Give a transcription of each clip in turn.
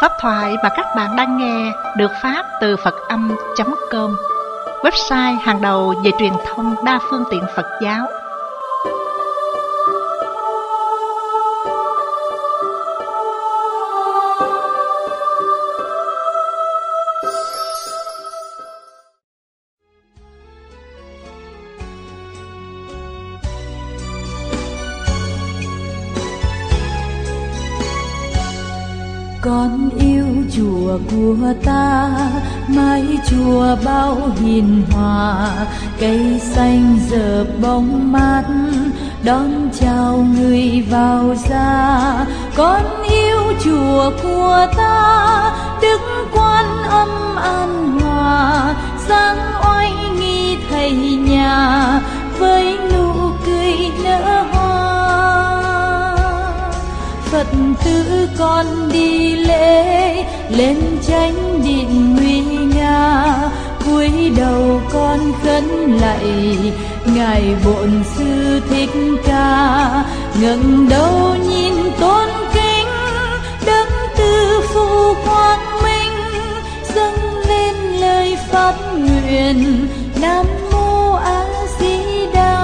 Pháp thoại mà các bạn đang nghe được phát từ Phật-âm.com, website hàng đầu về truyền thông đa phương tiện Phật giáo. Con yêu chùa của ta, mái chùa bao hiền hòa, cây xanh dợp bóng mát, đón chào người vào gia. Con yêu chùa của ta, Đức Quan Âm an hòa, sáng oai nghi thầy nhà, với nụ cười nở hoa. Phật tử con đi lễ lên chánh điện nguy nga, cúi đầu con khấn lạy ngài Bổn Sư Thích Ca, ngẩng đầu nhìn tôn kính Đấng Từ Phụ quang minh, dâng lên lời phát nguyện Nam Mô A Di Đà.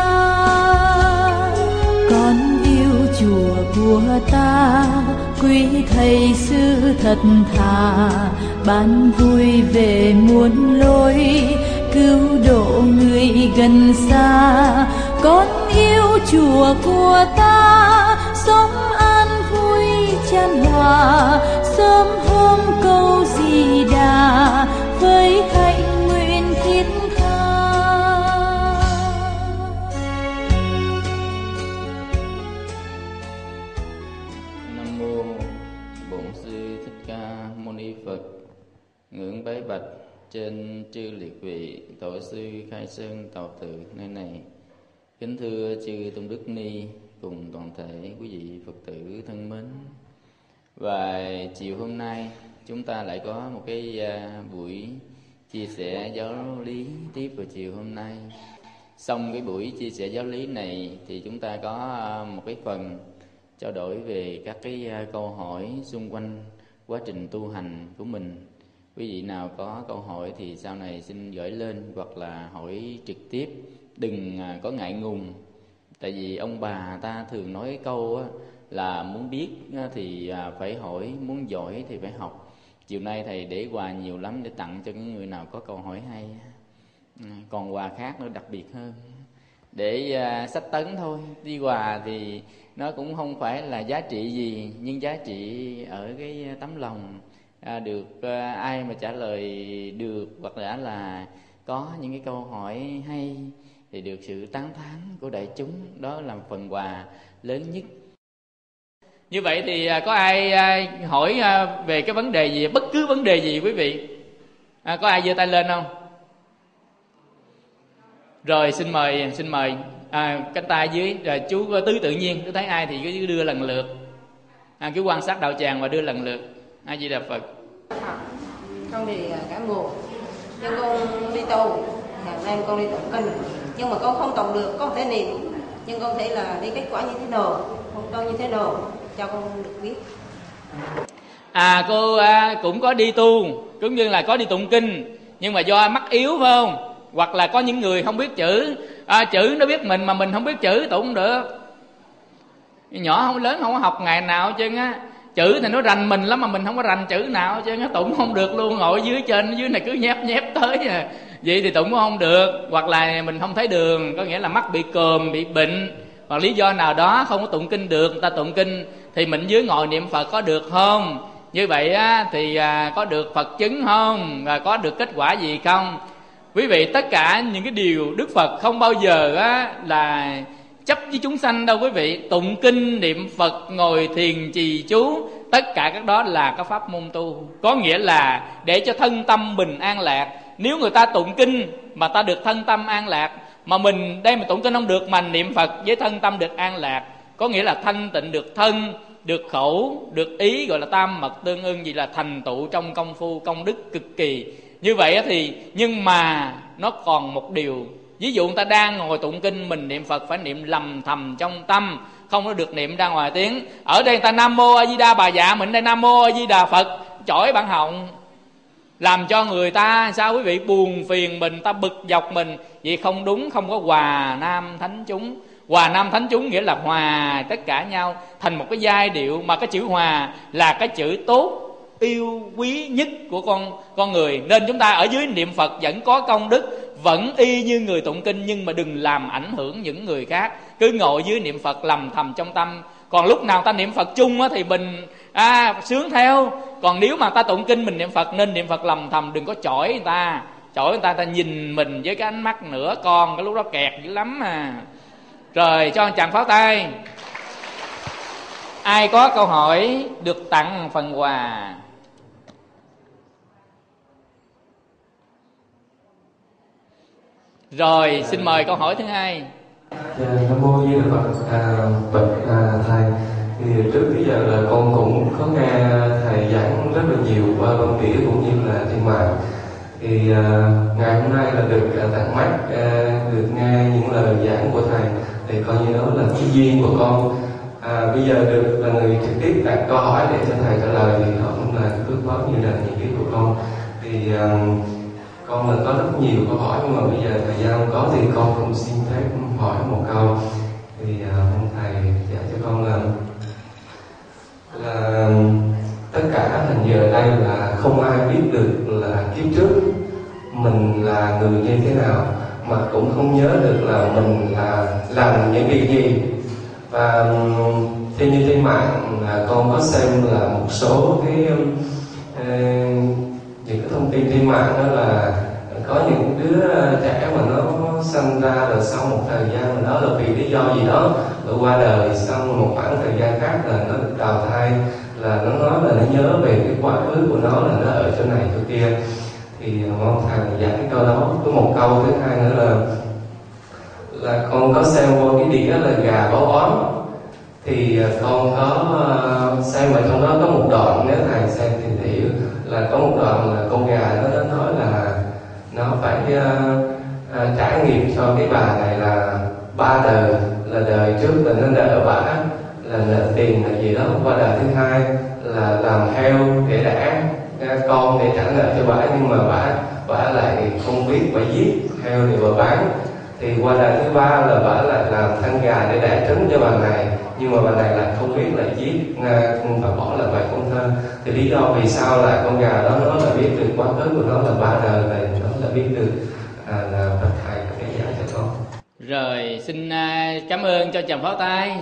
Con yêu chùa của ta, quý thầy sư thật thà, ban vui về muôn lối, cứu độ người gần xa. Con yêu chùa của ta, sống an vui chan hòa, sớm hôm câu Di Đà với hạnh nguyện thiết tha. Nam mô Bổn Sư Thích Ca Mâu Ni Phật. Ngưỡng bái bạch trên chư liệt vị tổ sư Khai Sơn Tào Tự nơi này. Kính thưa chư Tôn Đức Ni cùng toàn thể quý vị Phật tử thân mến. Và chiều hôm nay chúng ta lại có một cái buổi chia sẻ giáo lý tiếp vào chiều hôm nay. Xong cái buổi chia sẻ giáo lý này thì chúng ta có một cái phần trao đổi về các cái câu hỏi xung quanh quá trình tu hành của mình. Quý vị nào có câu hỏi thì sau này xin gửi lên hoặc là hỏi trực tiếp, đừng có ngại ngùng. Tại vì ông bà ta thường nói cái câu là muốn biết thì phải hỏi, muốn giỏi thì phải học. Chiều nay thầy để quà nhiều lắm để tặng cho những người nào có câu hỏi hay. Còn quà khác nó đặc biệt hơn, để sách tấn thôi. Đi quà thì nó cũng không phải là giá trị gì, nhưng giá trị ở cái tấm lòng. Được ai mà trả lời được, hoặc giả là có những cái câu hỏi hay thì được sự tán thán của đại chúng, đó là phần quà lớn nhất. Như vậy thì có ai hỏi về cái vấn đề gì, bất cứ vấn đề gì quý vị? Có ai giơ tay lên không? Rồi xin mời cánh tay dưới. Rồi chú Tứ tự nhiên, chú thấy ai thì cứ đưa lần lượt. Cứ quan sát đạo tràng và đưa lần lượt. A Di Đà Phật. Con thì cảm buồn, nhưng con đi tu, hàng năm con đi tụng kinh, nhưng mà con không tụng được, con thể niệm, nhưng con thể là đi kết quả như thế nào, con như thế nào, cho con được biết. Cô cũng có đi tu, cũng như là có đi tụng kinh, nhưng mà do mắt yếu phải không? Hoặc là có những người không biết chữ, chữ nó biết mình mà mình không biết chữ tụng không được. Nhỏ không lớn không có học ngày nào chứ á. Chữ thì nó rành mình lắm mà mình không có rành chữ nào chứ nó tụng không được luôn. Ngồi dưới trên dưới này cứ nhép tới vậy thì tụng cũng không được. Hoặc là mình không thấy đường, có nghĩa là mắt bị còm, bị bệnh, hoặc lý do nào đó không có tụng kinh được. Người ta tụng kinh thì mình dưới ngồi niệm Phật có được không? Như vậy á, thì có được Phật chứng không? Và có được kết quả gì không? Quý vị, tất cả những cái điều Đức Phật không bao giờ á, là chấp với chúng sanh đâu quý vị. Tụng kinh, niệm Phật, ngồi thiền trì chú, tất cả các đó là các pháp môn tu. Có nghĩa là để cho thân tâm mình an lạc. Nếu người ta tụng kinh mà ta được thân tâm an lạc, mà mình đây mà tụng kinh không được mà niệm Phật với thân tâm được an lạc, có nghĩa là thanh tịnh được thân, được khẩu, được ý, gọi là tam mật tương ưng, gì là thành tựu trong công phu công đức cực kỳ. Như vậy thì, nhưng mà nó còn một điều. Ví dụ người ta đang ngồi tụng kinh, mình niệm Phật phải niệm lầm thầm trong tâm, không có được niệm ra ngoài tiếng. Ở đây người ta Nam Mô A Di Đà Bà Dạ, mình đây Nam Mô A Di Đà Phật, chỏi bản họng, làm cho người ta sao quý vị buồn phiền mình, ta bực dọc mình. Vậy không đúng, không có hòa nam thánh chúng. Hòa nam thánh chúng nghĩa là hòa tất cả nhau thành một cái giai điệu, mà cái chữ hòa là cái chữ tốt, yêu quý nhất của con người. Nên chúng ta ở dưới niệm Phật vẫn có công đức, vẫn y như người tụng kinh, nhưng mà đừng làm ảnh hưởng những người khác. Cứ ngồi dưới niệm Phật lầm thầm trong tâm. Còn lúc nào ta niệm Phật chung thì mình sướng theo. Còn nếu mà ta tụng kinh mình niệm Phật, nên niệm Phật lầm thầm, đừng có chỏi người ta. Chỏi người ta nhìn mình với cái ánh mắt nửa con, cái lúc đó kẹt dữ lắm à. Rồi cho chàng pháo tay. Ai có câu hỏi được tặng phần quà. Rồi xin mời câu hỏi thứ hai. Nam Mô Di Đà Phật. Bạch thầy, thì trước bây giờ là con cũng có nghe thầy giảng rất là nhiều qua văn đĩa cũng như là trên mạng. Thì ngày hôm nay là được tận mắt được nghe những lời giảng của thầy, thì coi như đó là cái duyên của con. Bây giờ được là người trực tiếp đặt câu hỏi để cho thầy trả lời, thì họ cũng là phước báo như là những cái của con. Thì con là có rất nhiều câu hỏi, nhưng mà bây giờ thời gian không có thì con cũng xin phép hỏi một câu. Thì ông thầy dạy cho con là tất cả thành giờ đây là không ai biết được là kiếp trước mình là người như thế nào, mà cũng không nhớ được là mình là làm những việc gì. Và theo như trên mạng là con có xem là một số cái những cái thông tin trên mạng đó là có những đứa trẻ mà nó sinh ra rồi sau một thời gian mà đó là vì lý do gì đó rồi qua đời, sau một khoảng thời gian khác là nó được đào thai, là nó nói là nó nhớ về cái quá khứ của nó là nó ở chỗ này chỗ kia. Thì mong thầy dạy cái câu đó. Có một câu thứ hai nữa là con có xem qua cái đĩa là gà báo oán, thì con có xem ở trong đó có một đoạn, nếu thầy xem thì hiểu là có một đoạn là con gà nó nói là nó phải trải nghiệm cho cái bà này là 3 đời, là đời trước là nó nợ bả là nợ tiền là gì đó, qua đời thứ hai là làm heo để đẻ con để trả nợ cho bả, nhưng mà bả lại không biết, bả giết heo để bả bán. Thì qua đời thứ ba là bả lại làm thân gà để đẻ trứng cho bà này, nhưng mà bà này lại không biết, lại giết và bỏ lại vài con thơ. Thì lý do vì sao là con gà đó nó là biết được quá khứ của nó là 3 đời này, nó là biết được là Phật thầy có thể giải cho con. Rồi xin cảm ơn cho chàng pháo tay.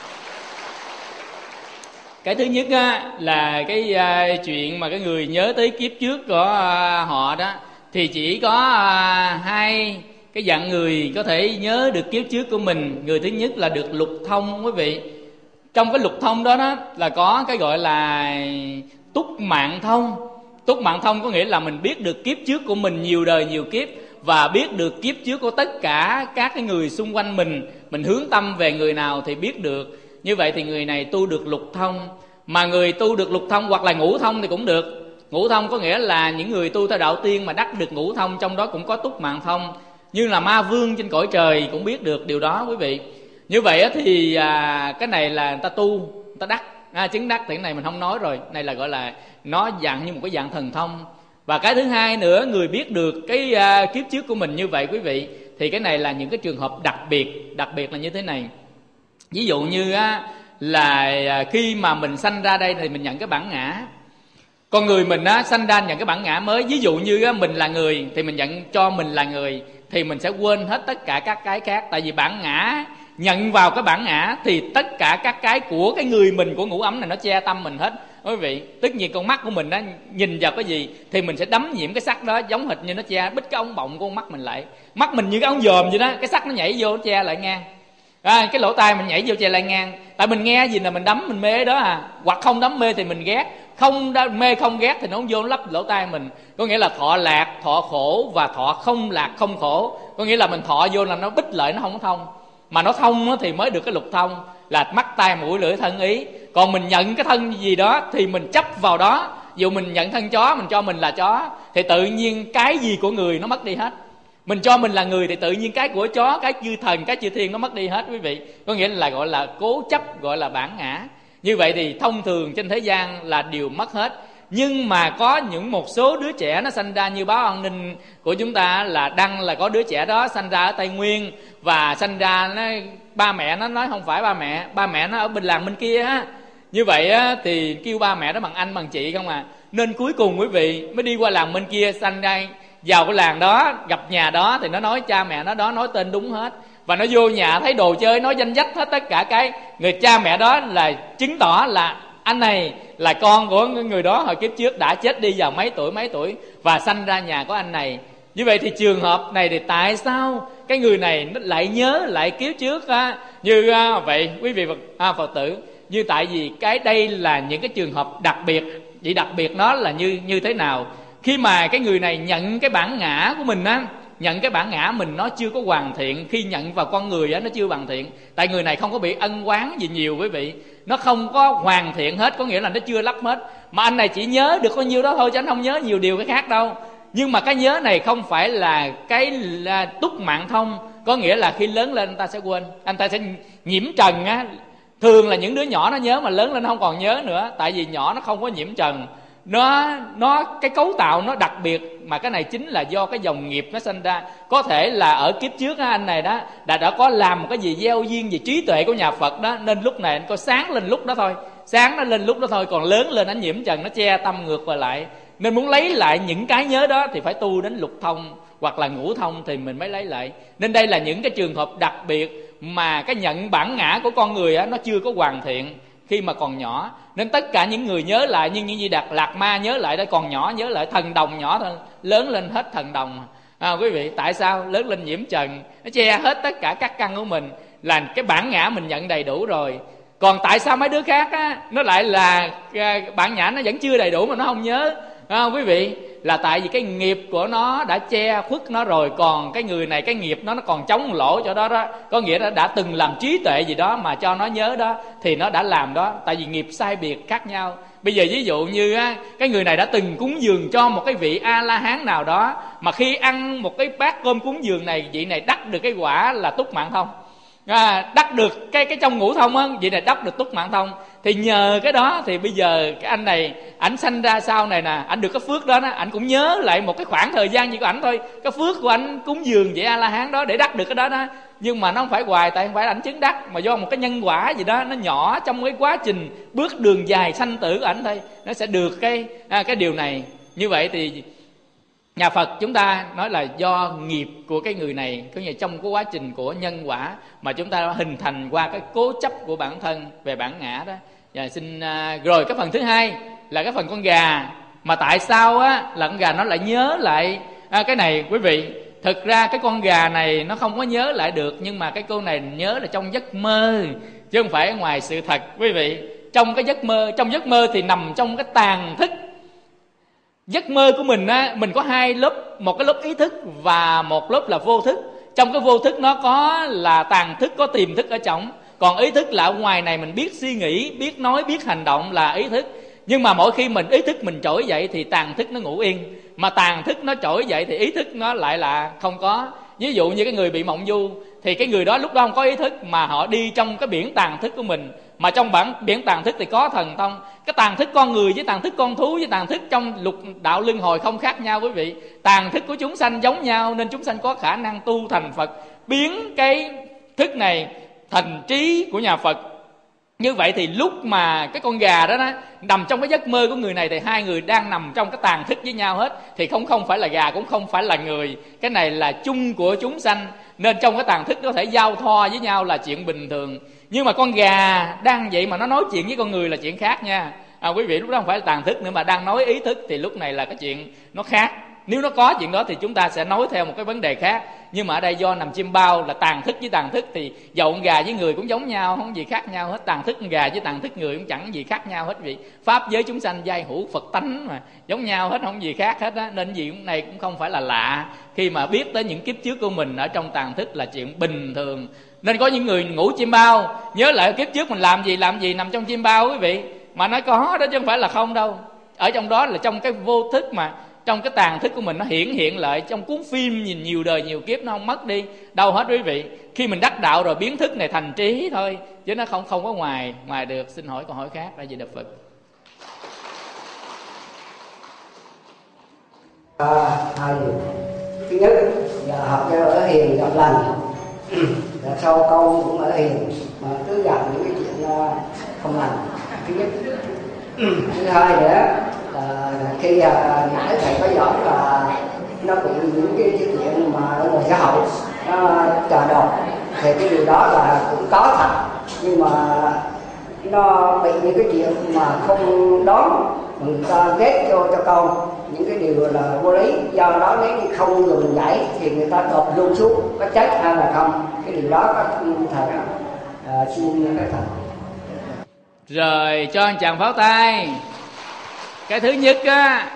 Cái thứ nhất là cái chuyện mà cái người nhớ tới kiếp trước của họ đó, thì chỉ có hai cái dạng người có thể nhớ được kiếp trước của mình. Người thứ nhất là được lục thông quý vị. Trong cái lục thông đó là có cái gọi là túc mạng thông. Túc mạng thông có nghĩa là mình biết được kiếp trước của mình nhiều đời nhiều kiếp, và biết được kiếp trước của tất cả các cái người xung quanh mình hướng tâm về người nào thì biết được. Như vậy thì người này tu được lục thông. Mà người tu được lục thông hoặc là ngũ thông thì cũng được. Ngũ thông có nghĩa là những người tu theo đạo tiên mà đắc được ngũ thông, trong đó cũng có túc mạng thông. Như là ma vương trên cõi trời cũng biết được điều đó quý vị. Như vậy thì cái này là người ta tu, người ta đắc, chứng đắc thì cái này mình không nói rồi. Này là gọi là nó dạng như một cái dạng thần thông. Và cái thứ hai nữa, người biết được cái kiếp trước của mình như vậy quý vị, thì cái này là những cái trường hợp đặc biệt. Đặc biệt là như thế này. Ví dụ như là khi mà mình sanh ra đây thì mình nhận cái bản ngã. Con người mình sanh ra nhận cái bản ngã mới. Ví dụ như mình là người thì mình nhận cho mình là người, thì mình sẽ quên hết tất cả các cái khác. Tại vì bản ngã nhận vào cái bản ngã thì tất cả các cái của cái người mình, của ngũ ấm này nó che tâm mình hết quý vị. Tất nhiên con mắt của mình nhìn vào cái gì thì mình sẽ đắm nhiễm cái sắc đó, giống hệt như nó che bít cái ống bọng của con mắt mình lại. Mắt mình như cái ống dòm vậy đó, cái sắc nó nhảy vô nó che lại ngang. Cái lỗ tai mình nhảy vô che lại ngang. Tại mình nghe gì là mình đắm mình mê đó Hoặc không đắm mê thì mình ghét, không mê không ghét thì nó không vô nó lấp lỗ tai mình. Có nghĩa là thọ lạc thọ khổ, và thọ không lạc không khổ. Có nghĩa là mình thọ vô là nó bích lợi, nó không có thông. Mà nó thông thì mới được cái lục thông, là mắt tai mũi lưỡi thân ý. Còn mình nhận cái thân gì đó thì mình chấp vào đó. Ví dụ mình nhận thân chó, mình cho mình là chó, thì tự nhiên cái gì của người nó mất đi hết. Mình cho mình là người thì tự nhiên cái của chó, cái chư thần, cái chư thiên nó mất đi hết quý vị. Có nghĩa là gọi là cố chấp, gọi là bản ngã. Như vậy thì thông thường trên thế gian là đều mất hết. Nhưng mà có những một số đứa trẻ nó sanh ra, như báo an ninh của chúng ta là đăng là có đứa trẻ đó sanh ra ở Tây Nguyên, và sanh ra nó, ba mẹ nó nói không phải ba mẹ nó ở bên làng bên kia á. Như vậy á, thì kêu ba mẹ đó bằng anh bằng chị không à. Nên cuối cùng quý vị mới đi qua làng bên kia, sanh ra vào cái làng đó, gặp nhà đó thì nó nói cha mẹ nó đó nói tên đúng hết. Và nó vô nhà thấy đồ chơi, nói danh sách hết tất cả cái người cha mẹ đó, là chứng tỏ là anh này là con của người đó hồi kiếp trước đã chết đi vào mấy tuổi và sanh ra nhà của anh này. Như vậy thì trường hợp này thì tại sao cái người này nó lại nhớ lại kiếp trước á? Như vậy quý vị Phật tử, như tại vì cái đây là những cái trường hợp đặc biệt. Vậy đặc biệt nó là như thế nào? Khi mà cái người này nhận cái bản ngã của mình á, nhận cái bản ngã mình nó chưa có hoàn thiện. Khi nhận vào con người á, nó chưa hoàn thiện. Tại người này không có bị ân oán gì nhiều quý vị, nó không có hoàn thiện hết, có nghĩa là nó chưa lắp hết. Mà anh này chỉ nhớ được có nhiêu đó thôi, chứ anh không nhớ nhiều điều cái khác đâu. Nhưng mà cái nhớ này không phải là cái là túc mạng thông, có nghĩa là khi lớn lên anh ta sẽ quên, anh ta sẽ nhiễm trần á. Thường là những đứa nhỏ nó nhớ, mà lớn lên nó không còn nhớ nữa. Tại vì nhỏ nó không có nhiễm trần, nó cái cấu tạo nó đặc biệt. Mà cái này chính là do cái dòng nghiệp nó sinh ra. Có thể là ở kiếp trước á, anh này đó đã có làm một cái gì gieo duyên về trí tuệ của nhà Phật đó, nên lúc này anh có sáng lên lúc đó thôi, sáng nó lên lúc đó thôi. Còn lớn lên anh nhiễm trần, nó che tâm ngược về lại. Nên muốn lấy lại những cái nhớ đó thì phải tu đến lục thông hoặc là ngũ thông thì mình mới lấy lại. Nên đây là những cái trường hợp đặc biệt mà cái nhận bản ngã của con người á, nó chưa có hoàn thiện khi mà còn nhỏ. Nên tất cả những người nhớ lại, nhưng những gì Lạc Ma nhớ lại đó còn nhỏ, nhớ lại thần đồng nhỏ thôi, lớn lên hết thần đồng. Quý vị, tại sao? Lớn lên nhiễm trần, nó che hết tất cả các căn của mình, là cái bản ngã mình nhận đầy đủ rồi. Còn tại sao mấy đứa khác á, nó lại là bản ngã nó vẫn chưa đầy đủ mà nó không nhớ? Quý vị, là tại vì cái nghiệp của nó đã che khuất nó rồi. Còn cái người này cái nghiệp nó còn chống lỗ chỗ đó đó, có nghĩa là đã từng làm trí tuệ gì đó mà cho nó nhớ đó, thì nó đã làm đó. Tại vì nghiệp sai biệt khác nhau. Bây giờ ví dụ như á, cái người này đã từng cúng dường cho một cái vị A-la-hán nào đó, mà khi ăn một cái bát cơm cúng dường này, vị này đắc được cái quả là túc mạng thông, đắc được cái trong ngũ thông á, vậy này đắc được túc mạng thông. Thì nhờ cái đó thì bây giờ cái anh này ảnh sanh ra sau này nè, ảnh được cái phước đó, ảnh cũng nhớ lại một cái khoảng thời gian gì của ảnh thôi, cái phước của ảnh cúng dường vậy A La Hán đó để đắc được cái đó đó. Nhưng mà nó không phải hoài, tại không phải ảnh chứng đắc, mà do một cái nhân quả gì đó nó nhỏ trong cái quá trình bước đường dài sanh tử của ảnh thôi, nó sẽ được cái điều này. Như vậy thì nhà Phật chúng ta nói là do nghiệp của cái người này, có nghĩa trong cái quá trình của nhân quả mà chúng ta đã hình thành qua cái cố chấp của bản thân về bản ngã đó. Và rồi cái phần thứ hai là cái phần con gà. Mà tại sao á là con gà nó lại nhớ lại cái này quý vị? Thực ra cái con gà này nó không có nhớ lại được, nhưng mà cái cô này nhớ là trong giấc mơ, chứ không phải ở ngoài sự thật quý vị. Trong cái giấc mơ thì nằm trong cái tàng thức. Giấc mơ của mình á, mình có hai lớp, một cái lớp ý thức và một lớp là vô thức. Trong cái vô thức nó có là tàng thức, có tiềm thức ở trong. Còn ý thức là ở ngoài này mình biết suy nghĩ, biết nói, biết hành động là ý thức. Nhưng mà mỗi khi mình ý thức mình trỗi dậy thì tàng thức nó ngủ yên. Mà tàng thức nó trỗi dậy thì ý thức nó lại là không có. Ví dụ như cái người bị mộng du thì cái người đó lúc đó không có ý thức, mà họ đi trong cái biển tàng thức của mình. Mà trong biển tàng thức thì có thần thông. Cái tàng thức con người với tàng thức con thú với tàng thức trong lục đạo luân hồi không khác nhau quý vị. Tàng thức của chúng sanh giống nhau, nên chúng sanh có khả năng tu thành Phật, biến cái thức này thành trí của nhà Phật. Như vậy thì lúc mà cái con gà đó nằm trong cái giấc mơ của người này thì hai người đang nằm trong cái tàng thức với nhau hết, thì không phải là gà cũng không phải là người. Cái này là chung của chúng sanh, nên trong cái tàng thức có thể giao thoa với nhau là chuyện bình thường. Nhưng mà con gà đang vậy mà nó nói chuyện với con người là chuyện khác nha. Quý vị, lúc đó không phải là tàng thức nữa mà đang nói ý thức, thì lúc này là cái chuyện nó khác. Nếu nó có chuyện đó thì chúng ta sẽ nói theo một cái vấn đề khác. Nhưng mà ở đây do nằm chim bao là tàng thức với tàng thức, thì dầu con gà với người cũng giống nhau, không gì khác nhau hết. Tàng thức con gà với tàng thức người cũng chẳng gì khác nhau hết vị. Pháp giới chúng sanh giai hữu Phật tánh mà, giống nhau hết, không gì khác hết á. Nên gì này cũng không phải là lạ. Khi mà biết tới những kiếp trước của mình ở trong tàng thức là chuyện bình thường. Nên có những người ngủ chim bao nhớ lại kiếp trước mình làm gì nằm trong chim bao quý vị. Mà nói có đó chứ không phải là không đâu. Ở trong đó là trong cái vô thức mà trong cái tàn thức của mình nó hiện lại trong cuốn phim nhìn nhiều đời nhiều kiếp, nó không mất đi đâu hết quý vị. Khi mình đắc đạo rồi biến thức này thành trí thôi, chứ nó không có ngoài được. Xin hỏi câu hỏi khác. Là gì Đà Phật? Hai điều. Thứ nhất là học cho ở hiền gặp lành, là sau câu cũng ở hiền mà cứ gặp những cái chuyện không lành. Thứ nhất. Thứ hai nữa là khi những thầy có giỏi là nó cũng những cái chuyện mà ở ngoài xã hội nó trà độc, thì cái điều đó là cũng có thật, nhưng mà nó bị những cái chuyện mà không đoán, người ta ghét cho con những cái điều là vô lý. Do đó nếu như không dùng giải thì người ta đột luôn xuống có chết hay là không, cái điều đó có thật. Xin cái thật. Rồi cho anh chàng pháo tay. Cái thứ nhất á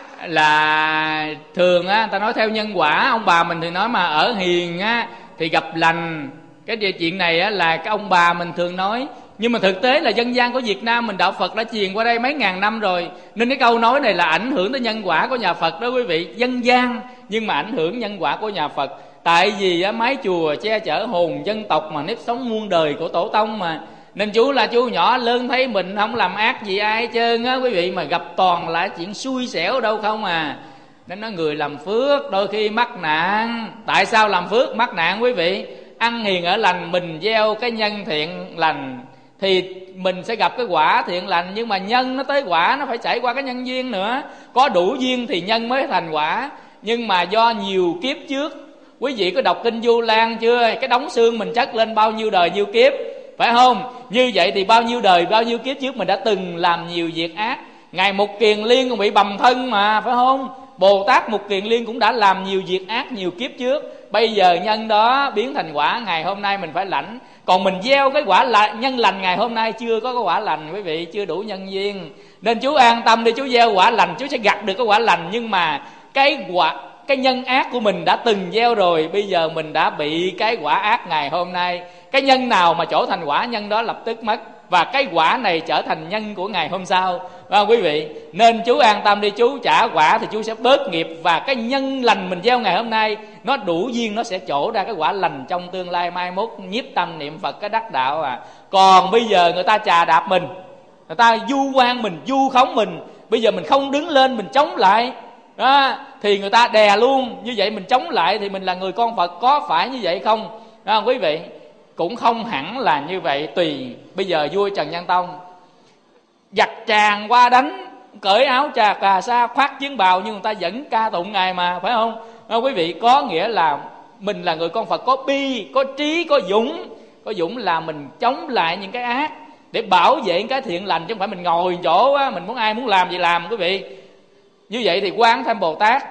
là thường á ta nói theo nhân quả, ông bà mình thì nói mà ở hiền á thì gặp lành. Cái chuyện này á là cái ông bà mình thường nói, nhưng mà thực tế là dân gian của Việt Nam mình, đạo Phật đã truyền qua đây mấy ngàn năm rồi, nên cái câu nói này là ảnh hưởng tới nhân quả của nhà Phật đó quý vị. Dân gian nhưng mà ảnh hưởng nhân quả của nhà Phật. Tại vì á, mái chùa che chở hồn dân tộc mà nếp sống muôn đời của tổ tông mà, nên chú là chú nhỏ lớn thấy mình không làm ác gì ai hết trơn á quý vị, mà gặp toàn là chuyện xui xẻo đâu không à. Nên nói người làm phước đôi khi mắc nạn. Tại sao làm phước mắc nạn quý vị? Ăn hiền ở lành, mình gieo cái nhân thiện lành thì mình sẽ gặp cái quả thiện lành. Nhưng mà nhân nó tới quả nó phải trải qua cái nhân duyên nữa. Có đủ duyên thì nhân mới thành quả. Nhưng mà do nhiều kiếp trước, quý vị có đọc kinh Vu Lan chưa? Cái đống xương mình chất lên bao nhiêu đời nhiêu kiếp, phải không? Như vậy thì bao nhiêu đời bao nhiêu kiếp trước mình đã từng làm nhiều việc ác. Ngài Mục Kiền Liên cũng bị bầm thân mà, phải không? Bồ Tát Mục Kiền Liên cũng đã làm nhiều việc ác nhiều kiếp trước. Bây giờ nhân đó biến thành quả, ngày hôm nay mình phải lãnh. Còn mình gieo cái quả nhân lành ngày hôm nay chưa có cái quả lành quý vị, chưa đủ nhân duyên. Nên chú an tâm đi, chú gieo quả lành chú sẽ gặt được cái quả lành. Nhưng mà cái nhân ác của mình đã từng gieo rồi, bây giờ mình đã bị cái quả ác ngày hôm nay. Cái nhân nào mà trổ thành quả, nhân đó lập tức mất. Và cái quả này trở thành nhân của ngày hôm sau, quý vị. Nên chú an tâm đi, chú trả quả thì chú sẽ bớt nghiệp. Và cái nhân lành mình gieo ngày hôm nay nó đủ duyên, nó sẽ trổ ra cái quả lành trong tương lai, mai mốt nhiếp tâm niệm Phật cái đắc đạo à. Còn bây giờ người ta chà đạp mình, người ta vu oan mình, vu khống mình, bây giờ mình không đứng lên mình chống lại đó, thì người ta đè luôn. Như vậy mình chống lại thì mình là người con Phật, có phải như vậy không quý vị? Cũng không hẳn là như vậy, tùy. Bây giờ vua Trần Nhân Tông giặt tràn qua đánh, cởi áo trà cà sa khoác chiến bào, nhưng người ta vẫn ca tụng Ngài mà, phải không? Quý vị, có nghĩa là mình là người con Phật có bi, có trí, có dũng. Có dũng là mình chống lại những cái ác để bảo vệ cái thiện lành, chứ không phải mình ngồi chỗ á, mình muốn ai muốn làm gì làm quý vị. Như vậy thì Quan Tham Bồ Tát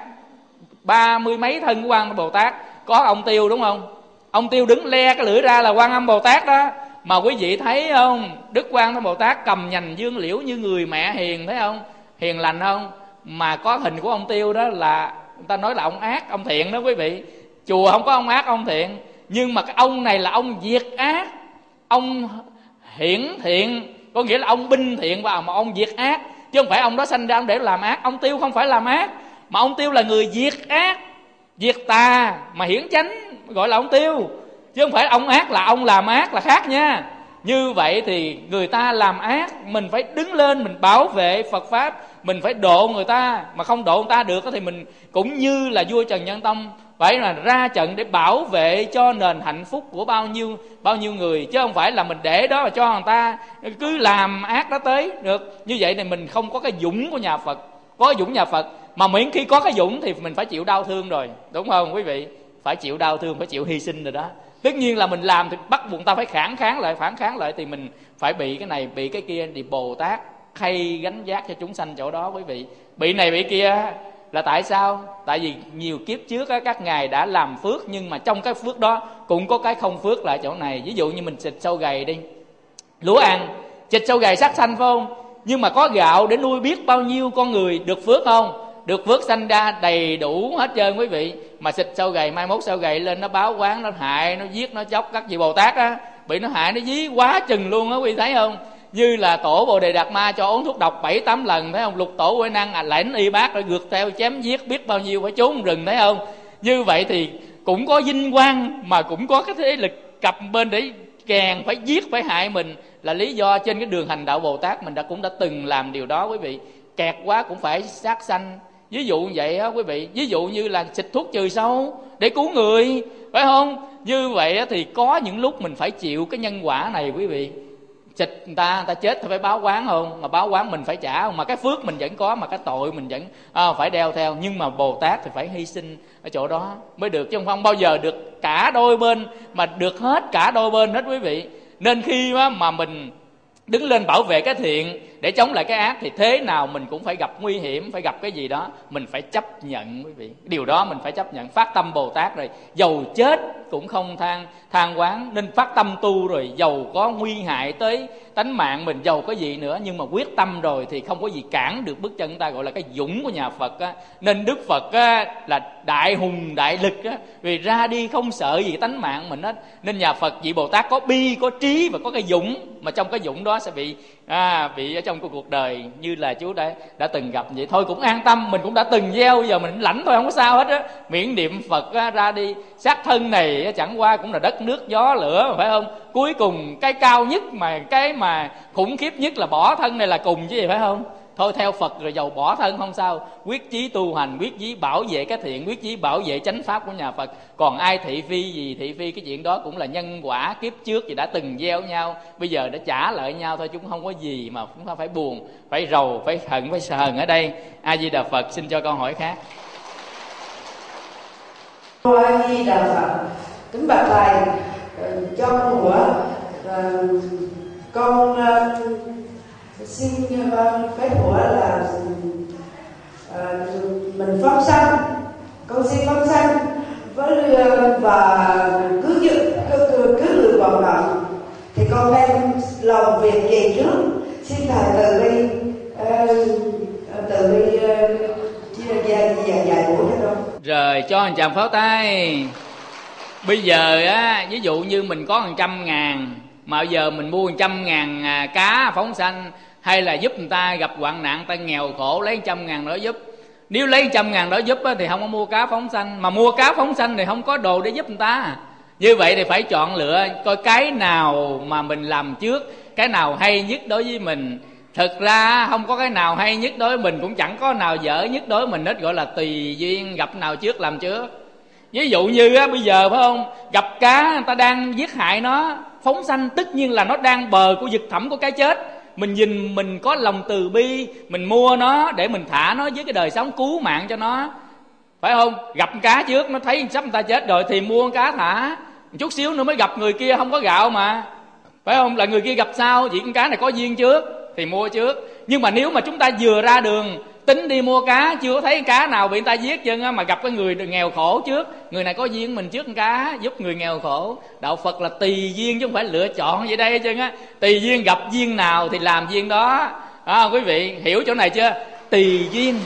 30 mấy thân của Quan Tham Bồ Tát, có ông Tiêu đúng không? Ông Tiêu đứng le cái lưỡi ra là Quan Âm Bồ Tát đó. Mà quý vị thấy không, Đức Quan Âm Bồ Tát cầm nhành dương liễu như người mẹ hiền, thấy không? Hiền lành không? Mà có hình của ông Tiêu đó là người ta nói là ông ác, ông thiện đó quý vị. Chùa không có ông ác, ông thiện. Nhưng mà cái ông này là ông diệt ác, ông hiển thiện, có nghĩa là ông binh thiện vào mà ông diệt ác. Chứ không phải ông đó sanh ra để làm ác. Ông Tiêu không phải làm ác, mà ông Tiêu là người diệt ác, diệt tà mà hiển chánh, gọi là ông Tiêu. Chứ không phải ông ác là ông làm ác, là khác nha. Như vậy thì người ta làm ác, mình phải đứng lên mình bảo vệ Phật Pháp, mình phải độ người ta. Mà không độ người ta được thì mình cũng như là vua Trần Nhân Tông phải là ra trận để bảo vệ cho nền hạnh phúc của bao nhiêu người. Chứ không phải là mình để đó mà cho người ta cứ làm ác đó tới được. Như vậy thì mình không có cái dũng của nhà Phật. Có dũng nhà Phật mà miễn khi có cái dũng thì mình phải chịu đau thương rồi, đúng không quý vị? Phải chịu đau thương, phải chịu hy sinh rồi đó. Tất nhiên là mình làm thì bắt buộc ta phải phản kháng lại thì mình phải bị cái này bị cái kia. Thì Bồ Tát khay gánh vác cho chúng sanh chỗ đó quý vị. Bị này bị kia là tại sao? Tại vì nhiều kiếp trước á, các ngài đã làm phước, nhưng mà trong cái phước đó cũng có cái không phước lại chỗ này. Ví dụ như mình xịt sâu gầy đi, lúa ăn, xịt sâu gầy sát sanh phải không? Nhưng mà có gạo để nuôi biết bao nhiêu con người được phước không? Được phước sanh ra đầy đủ hết trơn quý vị. Mà xịt sâu gầy, mai mốt sâu gầy lên nó báo quán, nó hại, nó giết, nó chóc các vị Bồ Tát á, bị nó hại nó dí quá chừng luôn á quý vị thấy không? Như là tổ Bồ Đề Đạt Ma cho uống thuốc độc 7-8 lần, thấy không? Lục tổ Huệ Năng lãnh y bác rồi gượt theo chém giết biết bao nhiêu, phải trốn rừng, thấy không? Như vậy thì cũng có vinh quang mà cũng có cái thế lực cặp bên để kèn, phải giết, phải hại mình, là lý do trên cái đường hành đạo Bồ Tát mình cũng đã từng làm điều đó quý vị. Kẹt quá cũng phải sát sanh, ví dụ như vậy á quý vị. Ví dụ như là xịt thuốc trừ sâu để cứu người, phải không? Như vậy thì có những lúc mình phải chịu cái nhân quả này quý vị. Xịt người ta chết thì phải báo oán không? Mà báo oán mình phải trả không? Mà cái phước mình vẫn có, mà cái tội mình vẫn phải đeo theo. Nhưng mà Bồ Tát thì phải hy sinh ở chỗ đó mới được, chứ không bao giờ được cả đôi bên, mà được hết cả đôi bên hết quý vị. Nên khi mà mình đứng lên bảo vệ cái thiện để chống lại cái ác thì thế nào mình cũng phải gặp nguy hiểm, phải gặp cái gì đó mình phải chấp nhận quý vị. Điều đó mình phải chấp nhận. Phát tâm Bồ Tát rồi, dầu chết cũng không than oán. Nên phát tâm tu rồi, dầu có nguy hại tới tánh mạng mình, dầu có gì nữa, nhưng mà quyết tâm rồi thì không có gì cản được bước chân ta, gọi là cái dũng của nhà Phật á. Nên Đức Phật á, là đại hùng đại lực á, vì ra đi không sợ gì tánh mạng mình hết. Nên nhà Phật vị Bồ Tát có bi, có trí và có cái dũng, mà trong cái dũng đó sẽ bị ở trong cuộc đời như là chú đã từng gặp vậy. Thôi cũng an tâm, mình cũng đã từng gieo, giờ mình lãnh thôi, không có sao hết á. Miễn niệm Phật á, ra đi. Xác thân này á, chẳng qua cũng là đất nước gió lửa, phải không? Cuối cùng cái cao nhất mà cái mà khủng khiếp nhất là bỏ thân này là cùng chứ gì, phải không? Thôi theo Phật rồi, dầu bỏ thân không sao. Quyết chí tu hành, quyết chí bảo vệ cái thiện, quyết chí bảo vệ chánh pháp của nhà Phật. Còn ai thị phi gì thị phi, cái chuyện đó cũng là nhân quả kiếp trước thì đã từng gieo nhau, bây giờ đã trả lại nhau thôi, chứ cũng không có gì mà chúng ta phải buồn, phải rầu, phải hận, phải sờn ở đây. A Di Đà Phật. Xin cho câu hỏi khác. A Di Đà Phật. Kính bạch thầy, cho con hỏi, con xin phép của là mình phóng sanh, con xin phóng sanh với và cứ được vận động thì con đem lòng việc gì trước, xin thầy từ bi dạy dỗ cho con. Rồi cho anh chàng pháo tay. Bây giờ á, ví dụ như mình có 100.000 mà bây giờ mình mua 100.000 cá phóng sanh, hay là giúp người ta gặp hoạn nạn, ta nghèo khổ, lấy 100.000 đó giúp. Nếu lấy 100.000 đó giúp thì không có mua cá phóng sanh, mà mua cá phóng sanh thì không có đồ để giúp người ta. Như vậy thì phải chọn lựa coi cái nào mà mình làm trước, cái nào hay nhất đối với mình. Thực ra không có cái nào hay nhất đối với mình, cũng chẳng có nào dở nhất đối với mình hết, gọi là tùy duyên, gặp nào trước làm trước. Ví dụ như á, bây giờ phải không, gặp cá người ta đang giết hại nó, phóng sanh, tất nhiên là nó đang bờ của vực thẳm của cái chết. Mình nhìn mình có lòng từ bi, mình mua nó để mình thả nó với cái đời sống, cứu mạng cho nó, phải không? Gặp cá trước nó thấy sắp người ta chết rồi thì mua cá thả, chút xíu nữa mới gặp người kia không có gạo mà, phải không? Là người kia gặp sau, chỉ con cá này có duyên trước thì mua trước. Nhưng mà nếu mà chúng ta vừa ra đường tính đi mua cá, chưa có thấy cá nào bị người ta giết chân á, mà gặp cái người nghèo khổ trước, người này có duyên mình trước cá, giúp người nghèo khổ. Đạo Phật là tùy duyên chứ không phải lựa chọn vậy đây chứ á. Tùy duyên, gặp duyên nào thì làm duyên đó. Quý vị hiểu chỗ này chưa? Tùy duyên,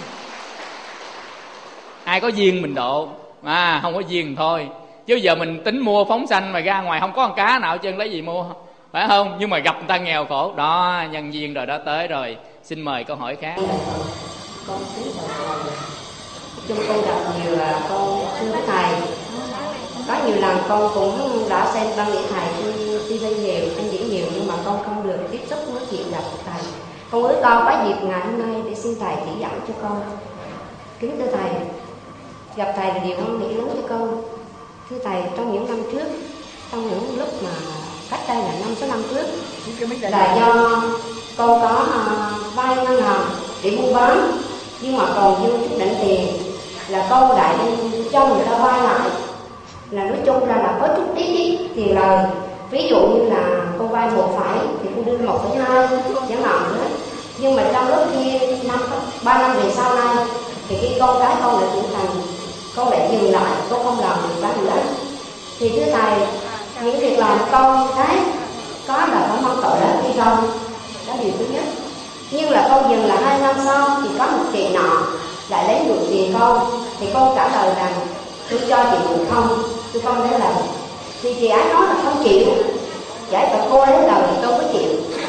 ai có duyên mình độ, không có duyên thôi. Chứ giờ mình tính mua phóng sanh mà ra ngoài không có con cá nào chân lấy gì mua, phải không? Nhưng mà gặp người ta nghèo khổ đó, nhân duyên rồi đó, tới rồi. Xin mời câu hỏi khác. Con kính chào thầy. Chung con gặp nhiều là con thưa với thầy, có nhiều lần con cũng đã xem băng địa thầy trên TV nhiều, anh diễn nhiều, nhưng mà con không được tiếp xúc nói chuyện gặp thầy. Con ước con có dịp ngày hôm nay để xin thầy chỉ dẫn cho con. Kính thưa thầy, gặp thầy là điều hoan hỷ lớn cho con. Thưa thầy, trong những năm trước, trong những lúc mà cách đây là 5-6 năm trước, là do con có vay ngân hàng để mua bán, nhưng mà còn dư chút đỉnh tiền là con lại cho người ta vay lại, là nói chung là có chút ít tiền lời. Ví dụ như là con vay 1 phẩy thì con đưa 1,2 chẳng hạn nữa. Nhưng mà trong lúc kia 3 năm về sau này thì cái con gái con lại trưởng thành, con lại dừng lại, con không làm được bán nữa. Thì thưa thầy, những việc làm con thấy có là có mong tội lớn hay không? Đó điều thứ nhất. Nhưng là con dừng là 2 năm sau thì có một chị nọ lại lấy mượn tiền con, thì con trả lời rằng tôi cho chị mượn không, tôi không lấy lời. Thì chị ấy nói là không chịu, giải phải cô lấy lời thì tôi có chịu.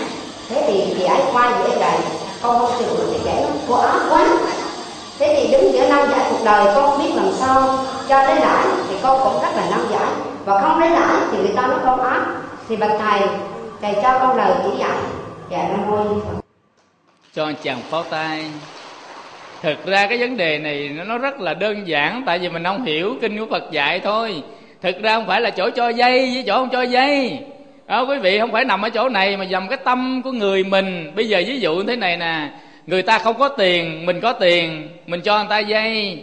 Thế thì giải qua dễ gầy, con không chịu được thì giải nó quá quá. Thế thì đứng giữa năm giải cuộc đời, con không biết làm sao cho lấy lãi, thì con cũng rất là năm giải, và không lấy lãi thì người ta nói con ác. Thì bạch thầy cho con lời chỉ dạy. Dạ Nam Mô Di Phật. Cho anh chàng pháo tay. Thực ra cái vấn đề này nó rất là đơn giản, tại vì mình không hiểu kinh của Phật dạy thôi. Thực ra không phải là chỗ cho dây với chỗ không cho dây đó, quý vị, không phải nằm ở chỗ này mà dầm cái tâm của người mình. Bây giờ ví dụ như thế này nè, người ta không có tiền, mình có tiền, mình cho người ta dây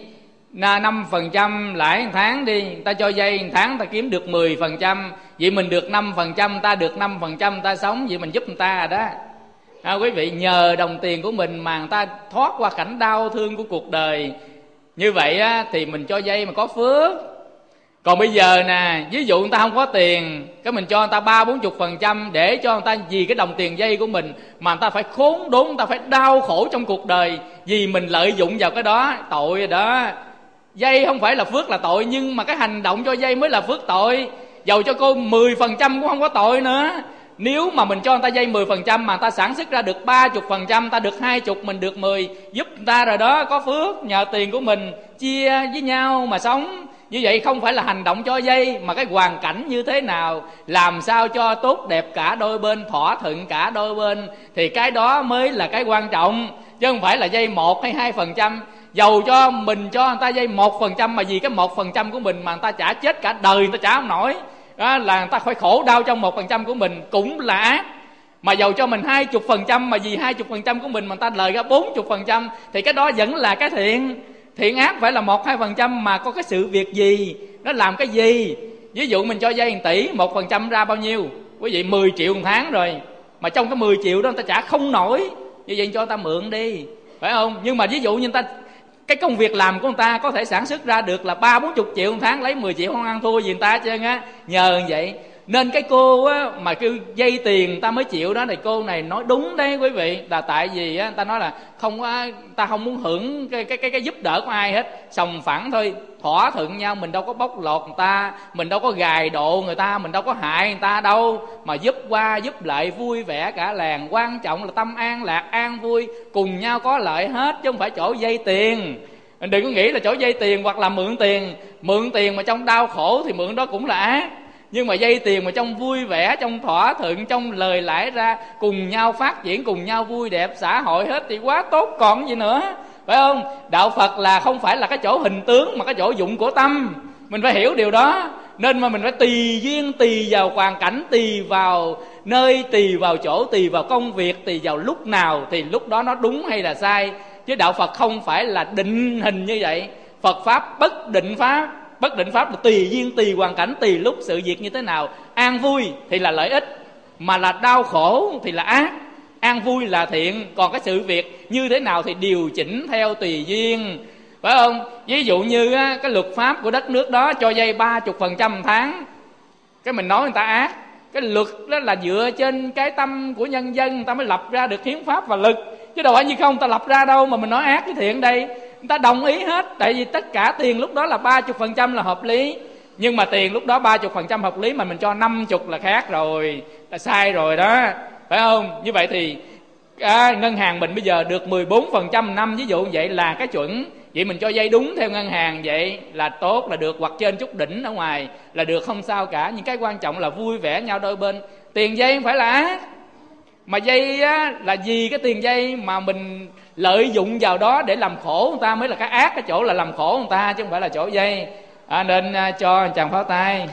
5% lãi 1 tháng đi, người ta cho dây 1 tháng ta kiếm được 10%, vậy mình được 5%, ta được 5%, ta sống, vậy mình giúp người ta rồi đó. Quý vị, nhờ đồng tiền của mình mà người ta thoát qua cảnh đau thương của cuộc đời. Như vậy á, thì mình cho dây mà có phước. Còn bây giờ nè, ví dụ người ta không có tiền, cái mình cho người ta 30-40% để cho người ta, vì cái đồng tiền dây của mình mà người ta phải khốn đốn, người ta phải đau khổ trong cuộc đời vì mình lợi dụng vào cái đó, tội rồi đó. Dây không phải là phước là tội, nhưng mà cái hành động cho dây mới là phước tội. Dầu cho cô 10% cũng không có tội nữa. Nếu mà mình cho người ta dây 10% mà người ta sản xuất ra được 30%, ta được 20, mình được 10, giúp người ta rồi đó, có phước. Nhờ tiền của mình chia với nhau mà sống. Như vậy không phải là hành động cho dây, mà cái hoàn cảnh như thế nào, làm sao cho tốt đẹp cả đôi bên, thỏa thuận cả đôi bên, thì cái đó mới là cái quan trọng. Chứ không phải là dây 1 hay 2%. Dầu cho mình cho người ta dây 1%, mà vì cái 1% của mình mà người ta chả chết cả đời, người ta chả không nổi đó, là người ta phải khổ đau trong 1% của mình, cũng là ác. Mà dầu cho mình 20%, mà vì 20% của mình mà người ta lời ra 40%, thì cái đó vẫn là cái thiện. Thiện ác phải là 1-2%, mà có cái sự việc gì, nó làm cái gì. Ví dụ mình cho dây 1 tỷ, 1% ra bao nhiêu? Quý vị, 10 triệu 1 tháng rồi. Mà trong cái 10 triệu đó người ta trả không nổi, như vậy cho người ta mượn đi, phải không? Nhưng mà ví dụ như người ta, cái công việc làm của người ta có thể sản xuất ra được là 30-40 triệu 1 tháng, lấy 10 triệu không ăn thua gì người ta hết trơn á. Nhờ như vậy nên cái cô á, mà kêu dây tiền người ta mới chịu đó, thì cô này nói đúng đấy quý vị. Là tại vì á, người ta nói là không á, ta không muốn hưởng cái giúp đỡ của ai hết, sòng phẳng thôi, thỏa thuận nhau, mình đâu có bóc lột người ta, mình đâu có gài độ người ta, mình đâu có hại người ta đâu, mà giúp qua giúp lại vui vẻ cả làng. Quan trọng là tâm an lạc, an vui, cùng nhau có lợi hết, chứ không phải chỗ dây tiền. Mình đừng có nghĩ là chỗ dây tiền hoặc là mượn tiền. Mượn tiền mà trong đau khổ thì mượn đó cũng là ác. Nhưng mà dây tiền mà trong vui vẻ, trong thỏa thuận, trong lời lãi ra, cùng nhau phát triển, cùng nhau vui đẹp xã hội hết thì quá tốt còn gì nữa, phải không? Đạo Phật là không phải là cái chỗ hình tướng, mà cái chỗ dụng của tâm. Mình phải hiểu điều đó. Nên mà mình phải tùy duyên, tùy vào hoàn cảnh, tùy vào nơi, tùy vào chỗ, tùy vào công việc, tùy vào lúc nào thì lúc đó nó đúng hay là sai. Chứ đạo Phật không phải là định hình như vậy. Phật Pháp bất định Pháp. Bất định Pháp là tùy duyên, tùy hoàn cảnh, tùy lúc sự việc như thế nào. An vui thì là lợi ích, mà là đau khổ thì là ác. An vui là thiện, còn cái sự việc như thế nào thì điều chỉnh theo tùy duyên, phải không? Ví dụ như á, cái luật pháp của đất nước đó cho dây 30% 1 tháng, cái mình nói người ta ác. Cái luật đó là dựa trên cái tâm của nhân dân, người ta mới lập ra được hiến pháp và luật. Chứ đâu phải như không, người ta lập ra đâu mà mình nói ác với thiện đây. Người ta đồng ý hết, tại vì tất cả tiền lúc đó là 30% là hợp lý. Nhưng mà tiền lúc đó 30% hợp lý mà mình cho 50 là khác rồi, là sai rồi đó, phải không? Như vậy thì ngân hàng mình bây giờ được 14% năm, ví dụ như vậy là cái chuẩn. Vậy mình cho dây đúng theo ngân hàng vậy là tốt, là được, hoặc trên chút đỉnh ở ngoài là được, không sao cả. Nhưng cái quan trọng là vui vẻ nhau đôi bên. Tiền dây không phải là ác, mà dây á, là vì cái tiền dây mà mình lợi dụng vào đó để làm khổ người ta mới là cái ác. Cái chỗ là làm khổ người ta chứ không phải là chỗ dây. Nên cho chàng pháo tay.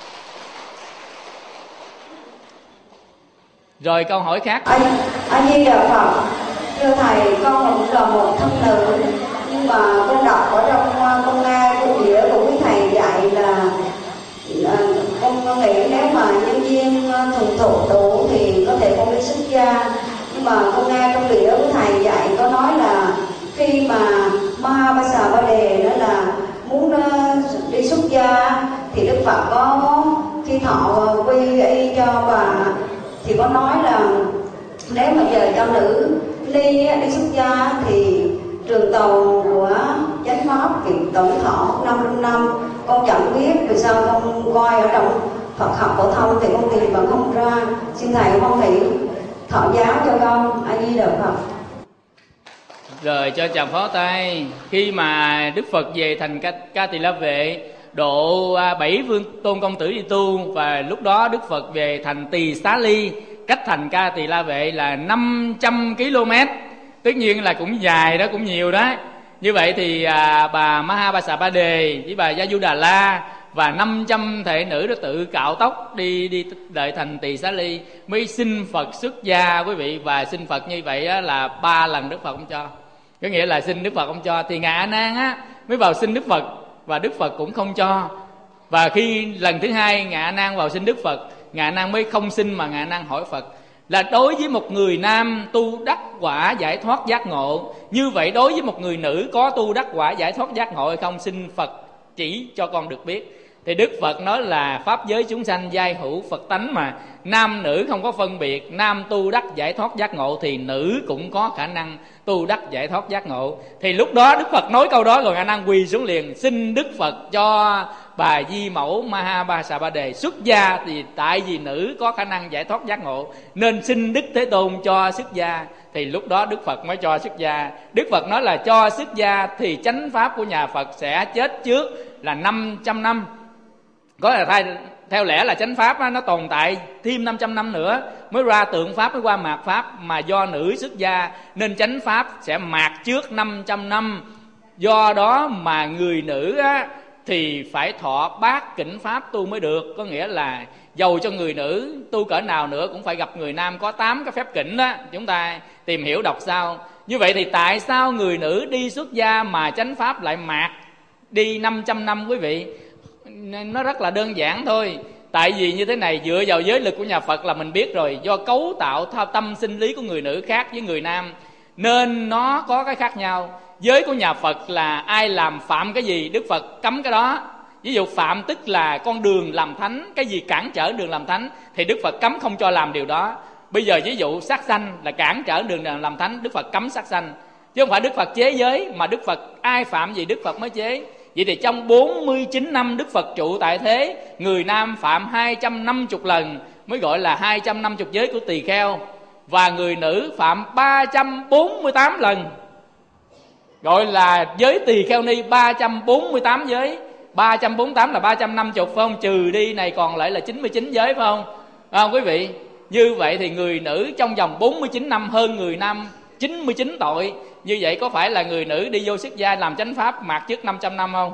Rồi câu hỏi khác. Anh Di Đà Phật, thưa thầy, con cũng là một thân nữ, nhưng mà con đọc ở trong con nghe của nghĩa của quý thầy dạy là con nghĩ nếu mà nhân viên thuần thục đủ thì có thể con đi xuất gia. Nhưng mà con nghe trong đĩa của thầy dạy có nói là khi mà Mahapasa Ba Đề đó là muốn đi xuất gia thì Đức Phật có khi thọ quy y cho bà thì có nói là nếu mà giờ cho nữ ly đi xuất gia thì trường tàu của chánh pháp kịp tổng thọ 500 năm. Con chẳng biết vì sao con coi ở trong Phật học phổ thông thì con tìm mà không ra, xin thầy con hiểu. thọ giáo cho con. A Di Đà Phật. Rồi cho chàng phó tay. Khi mà Đức Phật về thành Ca Tỳ La Vệ độ 7 vương tôn công tử đi tu, và lúc đó Đức Phật về thành Tỳ Xá Ly, cách thành Ca Tỳ La Vệ là 500 km. Tất nhiên là cũng dài đó, cũng nhiều đó. Như vậy thì bà Mahabasa Đề với bà Gia Du Đà La và 500 thể nữ đó tự cạo tóc đi đợi thành Tỳ Xá Ly mới xin Phật xuất gia quý vị. Và xin Phật như vậy là 3 lần Đức Phật không cho. Có nghĩa là xin Đức Phật không cho, thì Ngài A Nan mới vào xin Đức Phật và Đức Phật cũng không cho. Và khi lần thứ hai Ngài A Nan vào xin Đức Phật, Ngài A Nan mới không xin mà Ngài A Nan hỏi Phật là đối với một người nam tu đắc quả giải thoát giác ngộ, như vậy đối với một người nữ có tu đắc quả giải thoát giác ngộ hay không, xin Phật chỉ cho con được biết. Thì Đức Phật nói là pháp giới chúng sanh giai hữu Phật tánh mà, nam nữ không có phân biệt. Nam tu đắc giải thoát giác ngộ thì nữ cũng có khả năng tu đắc giải thoát giác ngộ. Thì lúc đó Đức Phật nói câu đó rồi Ngài Nan quỳ xuống liền xin Đức Phật cho bà Di Mẫu Mahabasa Đề xuất gia, thì tại vì nữ có khả năng giải thoát giác ngộ nên xin Đức Thế Tôn cho xuất gia. Thì lúc đó Đức Phật mới cho xuất gia. Đức Phật nói là cho xuất gia thì chánh pháp của nhà Phật sẽ chết trước là 500 năm. Có là theo lẽ là chánh pháp nó tồn tại thêm 500 năm nữa mới ra tượng pháp, mới qua mạt pháp. Mà do nữ xuất gia nên chánh pháp sẽ mạt trước 500 năm. Do đó mà người nữ thì phải thọ bát kỉnh pháp tu mới được. Có nghĩa là dầu cho người nữ tu cỡ nào nữa cũng phải gặp người nam có 8 cái phép kỉnh đó. Chúng ta tìm hiểu đọc sau. Như vậy thì tại sao người nữ đi xuất gia mà chánh pháp lại mạt đi 500 năm quý vị? Nó rất là đơn giản thôi. Tại vì như thế này, dựa vào giới lực của nhà Phật là mình biết rồi, do cấu tạo tâm sinh lý của người nữ khác với người nam nên nó có cái khác nhau. Giới của nhà Phật là ai làm phạm cái gì Đức Phật cấm cái đó. Ví dụ phạm tức là con đường làm thánh, cái gì cản trở đường làm thánh thì Đức Phật cấm không cho làm điều đó. Bây giờ ví dụ sát sanh là cản trở đường làm thánh, Đức Phật cấm sát sanh. Chứ không phải Đức Phật chế giới, mà Đức Phật ai phạm gì Đức Phật mới chế. Vậy thì trong 49 năm Đức Phật trụ tại thế, người nam phạm 250 lần mới gọi là 250 giới của tỳ kheo, và người nữ phạm 348 lần gọi là giới tỳ kheo ni. 348 giới, 348 là 350 phải không? Trừ đi này còn lại là 99 giới phải không? Quý vị, như vậy thì người nữ trong vòng 49 năm hơn người nam 99 tội. Như vậy có phải là người nữ đi vô xuất gia làm chánh pháp mạt trước 500 năm không?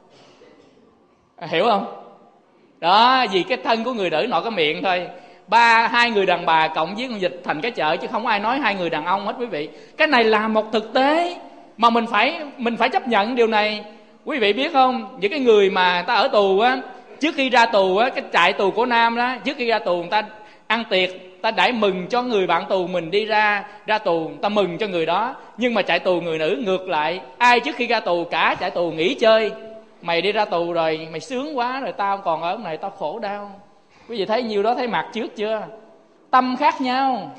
Hiểu không? Đó, vì cái thân của người nữ nọ cái miệng thôi. Hai người đàn bà cộng với con vịt thành cái chợ, chứ không ai nói hai người đàn ông hết quý vị. Cái này là một thực tế mà mình phải chấp nhận điều này. Quý vị biết không, những cái người mà ta ở tù á, trước khi ra tù á, cái trại tù của Nam đó, trước khi ra tù người ta ăn tiệc, ta đãi mừng cho người bạn tù mình đi ra tù, ta mừng cho người đó. Nhưng mà trại tù người nữ ngược lại, ai trước khi ra tù cả trại tù nghỉ chơi. Mày đi ra tù rồi, mày sướng quá rồi, tao còn ở này tao khổ đau. Quý vị thấy nhiều đó, thấy mặt trước chưa? Tâm khác nhau.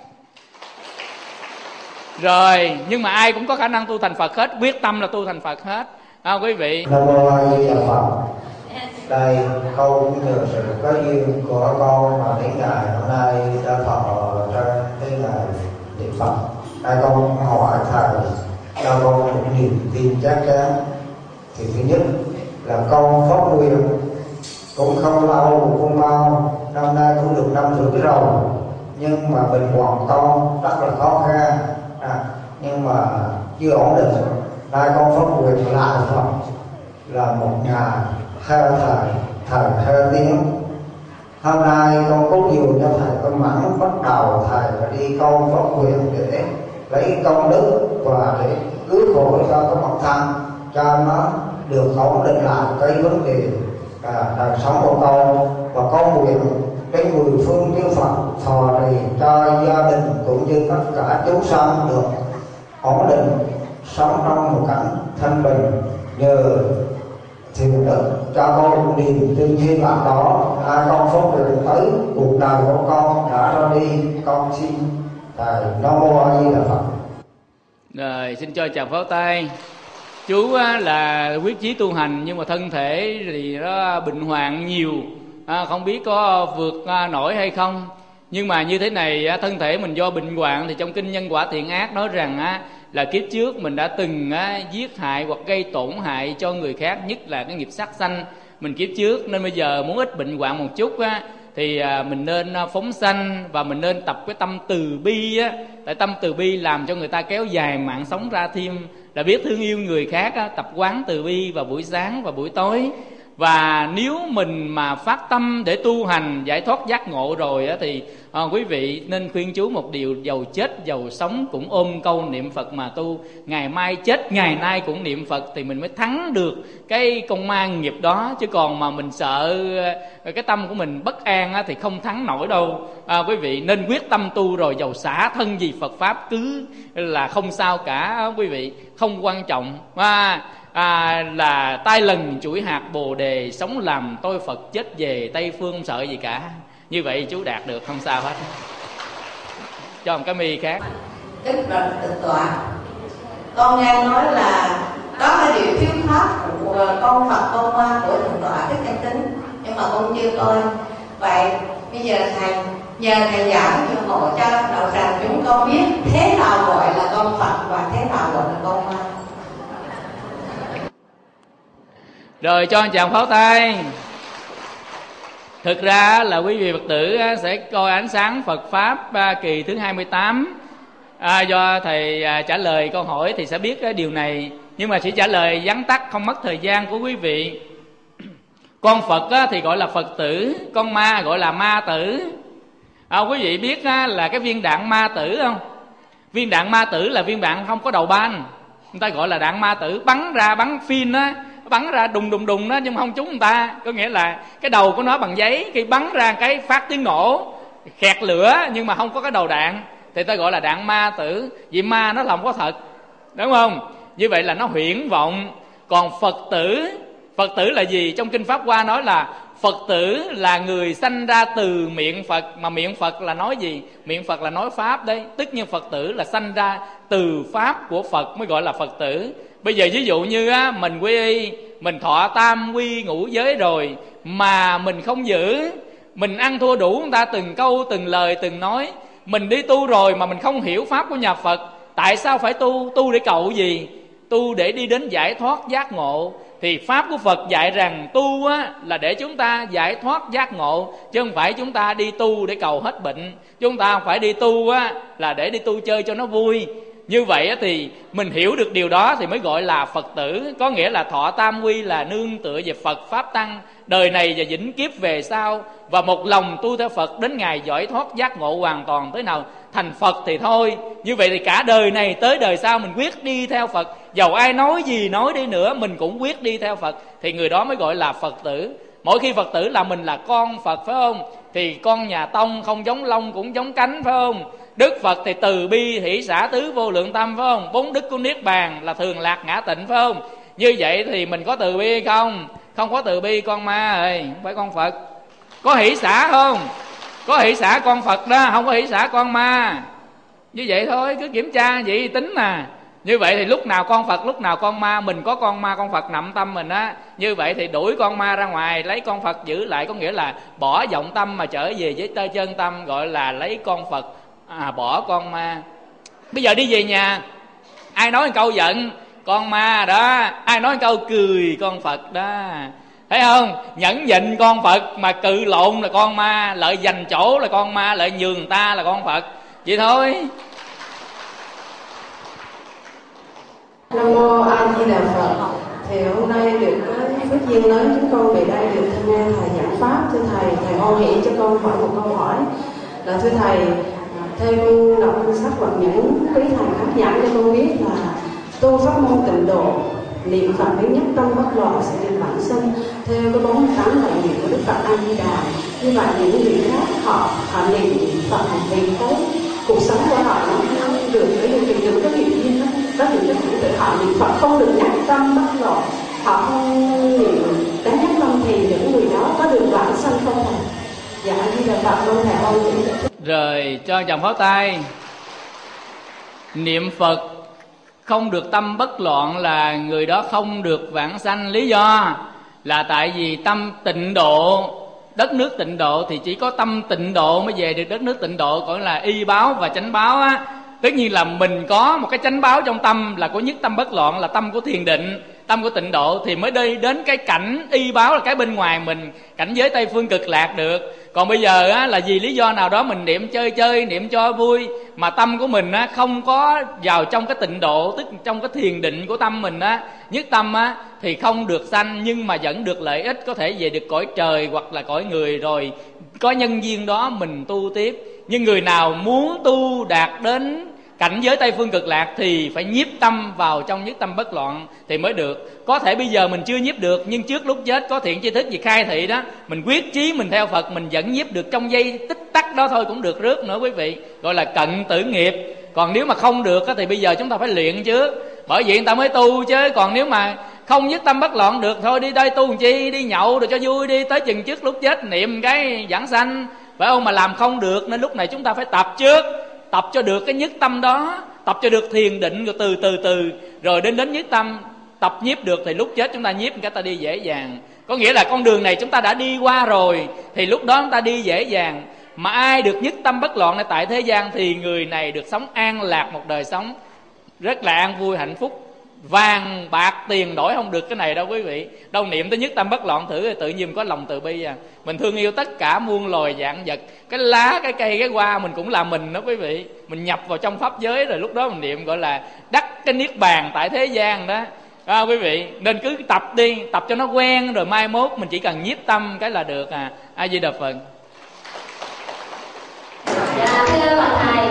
Rồi, nhưng mà ai cũng có khả năng tu thành Phật hết, quyết tâm là tu thành Phật hết. Quý vị. Nam mô A Di Đà Phật. Đây câu cũng thừa sự có duyên của con mà đến ngày hôm nay đã thọ ra cái ngày niệm Phật. Đây con hỏi thầy cho con một niềm tin chắc chắn. Thì thứ nhất là con phát nguyện cũng không lâu cũng mau, năm nay cũng được 5 rưỡi rồi, nhưng mà bệnh hoạn con rất là khó khăn, nhưng mà chưa ổn định. Nay con phát nguyện lại Phật là một ngày theo thầy theo tiếng. Hôm nay con cúng dường cho thầy con mãn, bắt đầu thầy phải đi con phát nguyện để lấy công đức và để cứu khổ cho cái bản thân, cho nó được ổn định lại cái vấn đề đời sống của con. Và con nguyện cái mười phương chư Phật thọ trì cho gia đình cũng như tất cả chúng sanh được ổn định, sống trong một cảnh thanh bình, nhờ thiền đức cho con niềm tin hy vọng đó. Con phát nguyện tới cuộc đời của con đã ra đi, con xin thầy Nam Mô A Di Đà Phật. Rồi, xin cho chào pháo tay. Chú là quyết chí tu hành, nhưng mà thân thể thì nó bệnh hoạn nhiều, không biết có vượt nổi hay không. Nhưng mà như thế này thân thể mình do bệnh hoạn, thì trong kinh Nhân Quả Thiện Ác nói rằng là kiếp trước mình đã từng giết hại hoặc gây tổn hại cho người khác, nhất là cái nghiệp sát sanh mình kiếp trước, nên bây giờ muốn ít bệnh hoạn một chút thì mình nên phóng sanh, và mình nên tập cái tâm từ bi tại tâm từ bi làm cho người ta kéo dài mạng sống ra thêm, là biết thương yêu người khác tập quán từ bi vào buổi sáng và buổi tối. Và nếu mình mà phát tâm để tu hành giải thoát giác ngộ rồi thì quý vị nên khuyên chú một điều: dầu chết dầu sống cũng ôm câu niệm Phật mà tu. Ngày mai chết ngày nay cũng niệm Phật thì mình mới thắng được cái công ma nghiệp đó. Chứ còn mà mình sợ cái tâm của mình bất an thì không thắng nổi đâu. Quý vị nên quyết tâm tu rồi, dầu xả thân gì Phật Pháp cứ là không sao cả quý vị, không quan trọng. Là tai lần chuỗi hạt bồ đề, sống làm tôi Phật chết về Tây Phương, không sợ gì cả. Như vậy chú đạt được không sao hết. Cho một cái mi khác. Đức Bạch Tịnh Tọa, con nghe nói là có cái điều thuyết pháp của con Phật con Ma của Tịnh Tọa Thích Can Tín, nhưng mà con chưa coi. Vậy bây giờ thầy nhờ thầy giảng cho ngộ cho đạo tràng chúng con biết thế nào gọi là con Phật và thế nào gọi là con Ma. Rồi cho anh chàng pháo tay. Thực ra là quý vị Phật tử sẽ coi ánh sáng Phật Pháp kỳ thứ 28. Do thầy trả lời câu hỏi thì sẽ biết cái điều này, nhưng mà chỉ trả lời vắn tắt, không mất thời gian của quý vị. Con Phật thì gọi là Phật tử, con ma gọi là ma tử. Quý vị biết là cái viên đạn ma tử không? Viên đạn ma tử là viên đạn không có đầu ban, người ta gọi là đạn ma tử. Bắn ra, bắn phin bắn ra đùng đùng đùng đó, nhưng mà không trúng người ta. Có nghĩa là cái đầu của nó bằng giấy, khi bắn ra cái phát tiếng nổ khẹt lửa, nhưng mà không có cái đầu đạn, thì ta gọi là đạn ma tử. Vì ma nó là không có thật, đúng không? Như vậy là nó huyễn vọng. Còn Phật tử là gì? Trong kinh Pháp Hoa nói là Phật tử là người sanh ra từ miệng Phật. Mà miệng Phật là nói gì? Miệng Phật là nói Pháp đấy. Tức như Phật tử là sanh ra từ Pháp của Phật mới gọi là Phật tử. Bây giờ ví dụ như mình quy y, mình thọ tam quy ngũ giới rồi mà mình không giữ, mình ăn thua đủ người ta từng câu từng lời từng nói. Mình đi tu rồi mà mình không hiểu Pháp của nhà Phật. Tại sao phải tu? Tu để cầu gì? Tu để đi đến giải thoát giác ngộ. Thì Pháp của Phật dạy rằng tu là để chúng ta giải thoát giác ngộ, chứ không phải chúng ta đi tu để cầu hết bệnh. Chúng ta không phải đi tu là để đi tu chơi cho nó vui. Như vậy thì mình hiểu được điều đó thì mới gọi là Phật tử. Có nghĩa là thọ tam quy là nương tựa về Phật Pháp Tăng, đời này và vĩnh kiếp về sau, và một lòng tu theo Phật đến ngày giải thoát giác ngộ hoàn toàn, tới nào thành Phật thì thôi. Như vậy thì cả đời này tới đời sau mình quyết đi theo Phật. Dầu ai nói gì nói đi nữa mình cũng quyết đi theo Phật, thì người đó mới gọi là Phật tử. Mỗi khi Phật tử là mình là con Phật, phải không? Thì con nhà Tông không giống lông cũng giống cánh, phải không? Đức Phật thì từ bi hỷ xả tứ vô lượng tâm, phải không? 4 đức của Niết Bàn là thường lạc ngã tịnh, phải không? Như vậy thì mình có từ bi hay không? Không có từ bi con ma rồi, không phải con Phật. Có hỷ xả không? Có hỷ xả con Phật đó, không có hỷ xả con ma. Như vậy thôi, cứ kiểm tra vậy tính mà. Như vậy thì lúc nào con Phật, lúc nào con ma. Mình có con ma, con Phật nằm tâm mình á. Như vậy thì đuổi con ma ra ngoài, lấy con Phật giữ lại. Có nghĩa là bỏ vọng tâm mà trở về với tơ chân tâm, gọi là lấy con Phật bỏ con ma. Bây giờ đi về nhà, ai nói một câu giận con ma đó, ai nói một câu cười con Phật đó, thấy không? Nhẫn nhịn con Phật, mà cự lộn là con ma, lợi giành chỗ là con ma, lợi nhường người ta là con Phật. Vậy thôi. Nam mô A Di Đà Phật. Thì hôm nay được cái phước duyên lớn chúng con về đây được nghe thầy giảng pháp. Thưa thầy hoan hỷ cho con hỏi một câu hỏi là: thưa thầy, theo con đọc kinh sách hoặc những quý thầy khác giảng cho con biết là tu pháp môn tịnh độ, niệm Phật đến nhất tâm bất loạn sẽ được vãng sinh theo cái 48 đại nguyện của Đức Phật A Di Đà. Như vậy những người khác họ niệm Phật vì cái cuộc sống của họ nó không được cái điều kiện được cái điều duyên đó. Có những cái phụ tử họ niệm Phật không được nhất tâm bất loạn, họ không niệm đến nhất tâm thì những người đó có được vãng sanh không thầy? Dạ Di Đà Phật, con thầy ơn chị. Rồi cho chồng pháo tay. Niệm Phật không được tâm bất loạn là người đó không được vãng sanh. Lý do là tại vì tâm tịnh độ đất nước tịnh độ thì chỉ có tâm tịnh độ mới về được đất nước tịnh độ, gọi là y báo và chánh báo á. Tất nhiên là mình có một cái chánh báo trong tâm là có nhất tâm bất loạn, là tâm của thiền định, tâm của tịnh độ, thì mới đi đến cái cảnh y báo là cái bên ngoài mình, cảnh giới Tây Phương Cực Lạc được. Còn bây giờ á, là vì lý do nào đó mình niệm chơi, niệm cho vui, mà tâm của mình á, không có vào trong cái tịnh độ, tức trong cái thiền định của tâm mình á, nhất tâm á, thì không được sanh, nhưng mà vẫn được lợi ích, có thể về được cõi trời hoặc là cõi người, rồi có nhân duyên đó mình tu tiếp. Nhưng người nào muốn tu đạt đến cảnh giới Tây Phương Cực Lạc thì phải nhiếp tâm vào trong nhất tâm bất loạn thì mới được. Có thể bây giờ mình chưa nhiếp được, nhưng trước lúc chết có thiện tri thức gì khai thị đó, mình quyết chí mình theo Phật, mình vẫn nhiếp được trong giây tích tắc đó thôi cũng được rước nữa quý vị, gọi là cận tử nghiệp. Còn nếu mà không được thì bây giờ chúng ta phải luyện chứ, bởi vậy người ta mới tu chứ. Còn nếu mà không nhất tâm bất loạn được, thôi đi đây tu làm chi, đi nhậu rồi cho vui đi, tới chừng trước lúc chết niệm cái vãng sanh, phải không? Mà làm không được nên lúc này chúng ta phải tập trước, tập cho được cái nhất tâm đó, tập cho được thiền định, rồi từ rồi đến nhất tâm, tập nhiếp được thì lúc chết chúng ta nhiếp cái ta đi dễ dàng. Có nghĩa là con đường này chúng ta đã đi qua rồi thì lúc đó chúng ta đi dễ dàng. Mà ai được nhất tâm bất loạn tại thế gian thì người này được sống an lạc một đời sống rất là an vui hạnh phúc. Vàng bạc tiền đổi không được cái này đâu quý vị. Đâu niệm tới nhất tâm bất loạn thử tự nhiên có lòng từ bi à. Mình thương yêu tất cả muôn loài vạn vật, cái lá, cái cây, cái hoa mình cũng là mình đó quý vị. Mình nhập vào trong pháp giới rồi lúc đó mình niệm gọi là đắc cái niết bàn tại thế gian đó. Quý vị nên cứ tập đi, tập cho nó quen rồi mai mốt mình chỉ cần nhiếp tâm cái là được à. A Di Đà Phật. Dạ thưa bà thầy,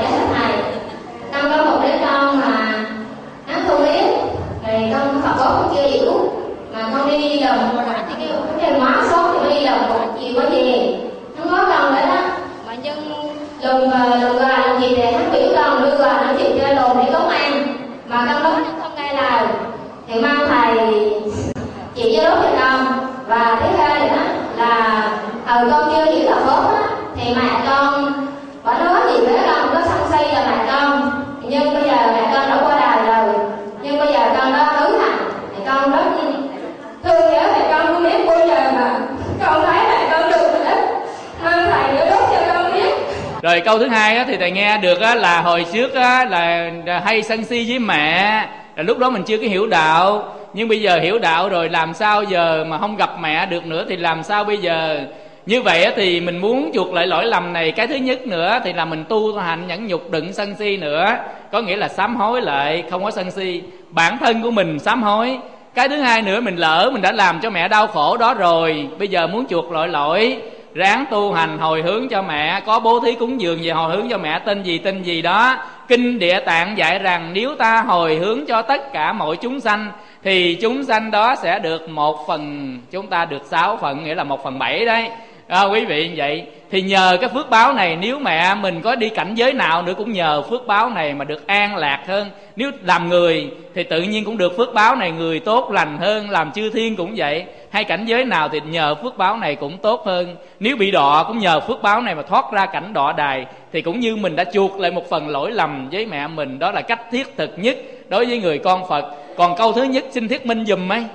con có một đứa con mà nó không biết, rồi con Phật bố cũng chưa hiểu, mà con đi làm cái hóa số thì đi làm một chiều có gì nó có con nữa đó, mà nhưng lùn gà làm gì để hắn biểu con đưa gà nó chịu chơi lùn để cúng ăn, mà con nói nó không nghe lời thì mong thầy chỉ cho đúng cho con. Và thứ hai nữa là con chưa hiểu Phật bố á, thì mẹ con bà nói gì với con có sân si là mẹ con, nhưng bây giờ mẹ con đã qua đời rồi, nhưng bây giờ con đã hứa thành thì con rất thương nhớ mẹ con không biết bao giờ mà con thấy mẹ con được mình ít, nên thầy nhớ đốt cho con biết. Rồi câu thứ hai thì thầy nghe được là hồi trước là hay sân si với mẹ, là lúc đó mình chưa có hiểu đạo, nhưng bây giờ hiểu đạo rồi làm sao giờ mà không gặp mẹ được nữa thì làm sao bây giờ? Như vậy thì mình muốn chuộc lại lỗi lầm này. Cái thứ nhất nữa thì là mình tu hành nhẫn nhục, đừng sân si nữa, có nghĩa là sám hối lại, không có sân si, bản thân của mình sám hối. Cái thứ hai nữa, mình lỡ mình đã làm cho mẹ đau khổ đó rồi, bây giờ muốn chuộc lại lỗi, ráng tu hành hồi hướng cho mẹ, có bố thí cúng dường gì hồi hướng cho mẹ, tên gì đó. Kinh Địa Tạng dạy rằng nếu ta hồi hướng cho tất cả mọi chúng sanh thì chúng sanh đó sẽ được 1/, chúng ta được 6 phần, nghĩa là 1/7 đấy. Quý vị như vậy thì nhờ cái phước báo này, nếu mẹ mình có đi cảnh giới nào nữa cũng nhờ phước báo này mà được an lạc hơn. Nếu làm người thì tự nhiên cũng được phước báo này, người tốt lành hơn, làm chư thiên cũng vậy, hay cảnh giới nào thì nhờ phước báo này cũng tốt hơn. Nếu bị đọa cũng nhờ phước báo này mà thoát ra cảnh đọa đài, thì cũng như mình đã chuộc lại một phần lỗi lầm với mẹ mình. Đó là cách thiết thực nhất đối với người con Phật. Còn câu thứ nhất xin thuyết minh giùm ấy.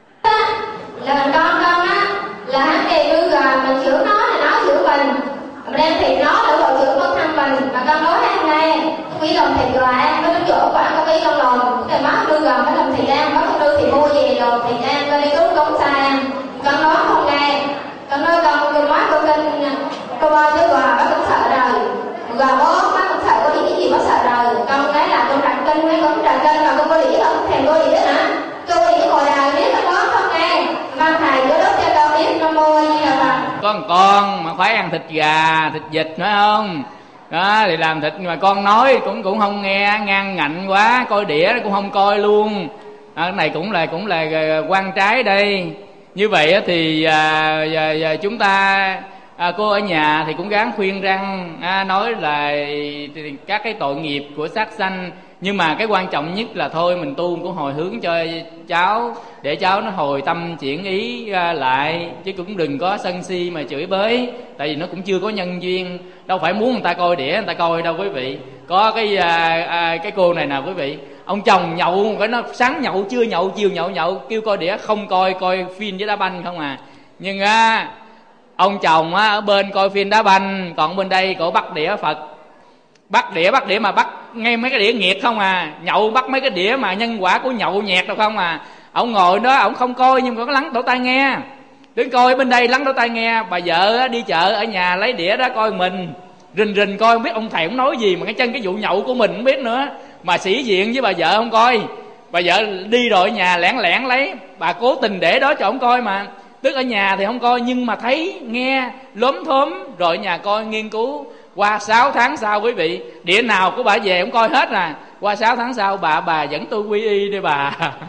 Là mình con á, là hắn kỳ đưa gà mình chữa nó là nó chữa mình, mình đem thịt nó để bồi chữa con thân mình. Mà con nói ăn đây quý lòng thịt gà ăn, có đến chỗ quả có quý trong lồn cái má đưa gà mới làm thịt ăn, có không đưa thì mua gì lồn thịt ăn, con đi cúng cúng sai ăn. Con nói không nghe, con nói con nói con kinh cô ơi chứ gà bác cũng sợ đời, gà bố bác cũng sợ có lý gì bác sợ đời. Con nói là con đặt kinh mấy con đặt kinh mà con có lý không thèm có lý đó hả? Cô lý ngồi đài biết con nói không nghe, mang thầy vô đốt cho con biết Nam Mô A Di Đà Phật. Con mà phải ăn thịt gà, thịt vịt phải không? Đó thì làm thịt mà con nói cũng không nghe, ngang ngạnh quá, coi đĩa cũng không coi luôn. Cái này cũng là quan trái đây. Như vậy thì chúng ta cô ở nhà thì cũng gắng khuyên răng, nói là các cái tội nghiệp của sát sanh. Nhưng mà cái quan trọng nhất là thôi mình tu cũng hồi hướng cho cháu, để cháu nó hồi tâm chuyển ý lại, chứ cũng đừng có sân si mà chửi bới, tại vì nó cũng chưa có nhân duyên. Đâu phải muốn người ta coi đĩa người ta coi đâu quý vị. Có cái cô này nào quý vị, ông chồng nhậu cái nó sáng nhậu, trưa nhậu, chiều nhậu, kêu coi đĩa không coi phim với đá banh không à. Nhưng Ông chồng á ở bên coi phim đá banh, còn bên đây cổ bắt đĩa Phật. Bắt đĩa mà bắt ngay mấy cái đĩa nghiệt không à. Nhậu bắt mấy cái đĩa mà nhân quả của nhậu nhẹt đâu không à. Ông ngồi đó ông không coi nhưng mà có lắng lỗ tai nghe. Đứng coi bên đây lắng lỗ tai nghe. Bà vợ đi chợ ở nhà lấy đĩa đó coi mình rình coi, không biết ông thầy ông nói gì mà cái chân cái vụ nhậu của mình không biết nữa, mà sĩ diện với bà vợ không coi. Bà vợ đi rồi ở nhà lẻn lấy, bà cố tình để đó cho ông coi mà. Tức ở nhà thì không coi nhưng mà thấy nghe lốm thốm rồi ở nhà coi nghiên cứu. Qua 6 tháng sau quý vị, đĩa nào của bà về cũng coi hết à. Qua 6 tháng sau bà dẫn tôi quy y đi bà.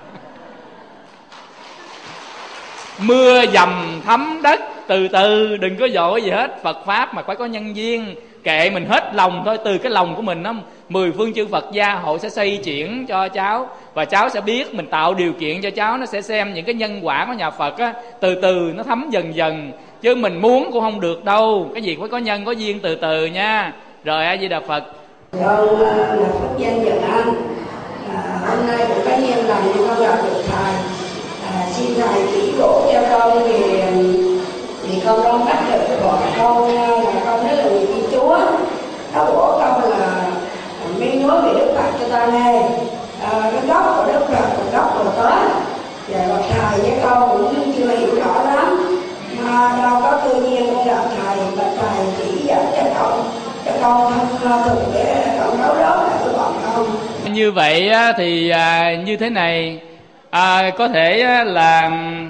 Mưa dầm thấm đất, từ từ đừng có vội gì hết. Phật Pháp mà phải có nhân duyên, kệ mình hết lòng thôi. Từ cái lòng của mình đó, 10 phương chư Phật gia hộ sẽ xây chuyển cho cháu. Và cháu sẽ biết, mình tạo điều kiện cho cháu, nó sẽ xem những cái nhân quả của nhà Phật á, từ từ nó thấm dần dần. Chứ mình muốn cũng không được đâu. Cái gì phải có nhân có duyên, từ từ nha. Rồi A Di Đà Phật. Con là Phúc Danh Dần Anh. Hôm nay cũng có duyên lành con gặp được thầy. Xin thầy chỉ dỗ cho con vì con không bắt được gọi con là con rất là nhiều chi Chúa. Nó của con là minh nói về Đức Phật cho ta nghe. Cái gốc của Đức Phật là gốc của Tết. Và bậc thầy với con cũng chưa hiểu rõ lắm. Mà đâu có cơ duyên con gặp thầy, bậc thầy chỉ dẫn cho con không thực để con đấu đó là của bọn con. Như vậy thì như thế này, có thể là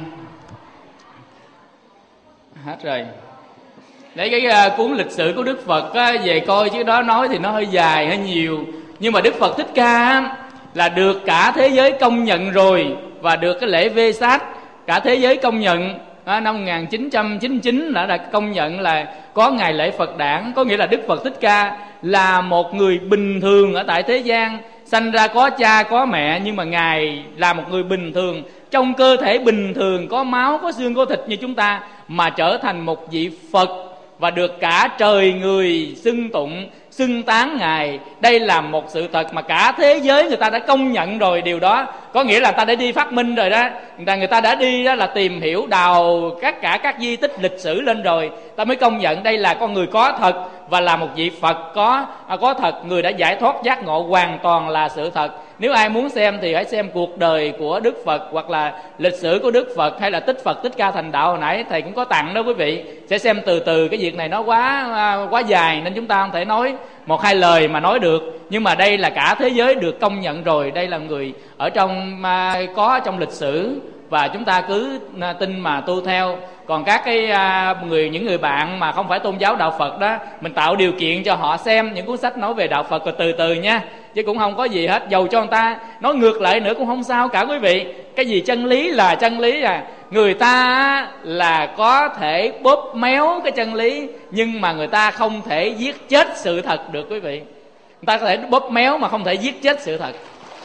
hết rồi. Lấy cái cuốn lịch sử của Đức Phật về coi, chứ đó nói thì nó hơi dài hơi nhiều. Nhưng mà Đức Phật Thích Ca là được cả thế giới công nhận rồi, và được cái lễ Vê-sát cả thế giới công nhận. Năm 1999 đã công nhận là có ngày lễ Phật đản. Có nghĩa là Đức Phật Thích Ca là một người bình thường ở tại thế gian, sanh ra có cha có mẹ, nhưng mà Ngài là một người bình thường, trong cơ thể bình thường, có máu có xương có thịt như chúng ta, mà trở thành một vị Phật và được cả trời người xưng tụng xưng tán Ngài. Đây là một sự thật mà cả thế giới người ta đã công nhận rồi. Điều đó có nghĩa là người ta đã đi phát minh rồi đó. Người ta đã đi đó là tìm hiểu, đào cả các di tích lịch sử lên rồi, ta mới công nhận đây là con người có thật và là một vị Phật có thật, người đã giải thoát giác ngộ hoàn toàn là sự thật. Nếu ai muốn xem thì hãy xem cuộc đời của Đức Phật, hoặc là lịch sử của Đức Phật, hay là tích Phật Thích Ca Thành Đạo hồi nãy thầy cũng có tặng đó quý vị. Sẽ xem từ từ, cái việc này nó quá dài nên chúng ta không thể nói một hai lời mà nói được. Nhưng mà đây là cả thế giới được công nhận rồi. Đây là người ở trong có trong lịch sử, và chúng ta cứ tin mà tu theo. Còn các những người bạn mà không phải tôn giáo đạo Phật đó, mình tạo điều kiện cho họ xem những cuốn sách nói về đạo Phật, rồi từ từ nha, chứ cũng không có gì hết. Dầu cho người ta nói ngược lại nữa cũng không sao cả quý vị. Cái gì chân lý là chân lý à. Người ta là có thể bóp méo cái chân lý, nhưng mà người ta không thể giết chết sự thật được quý vị. Người ta có thể bóp méo mà không thể giết chết sự thật.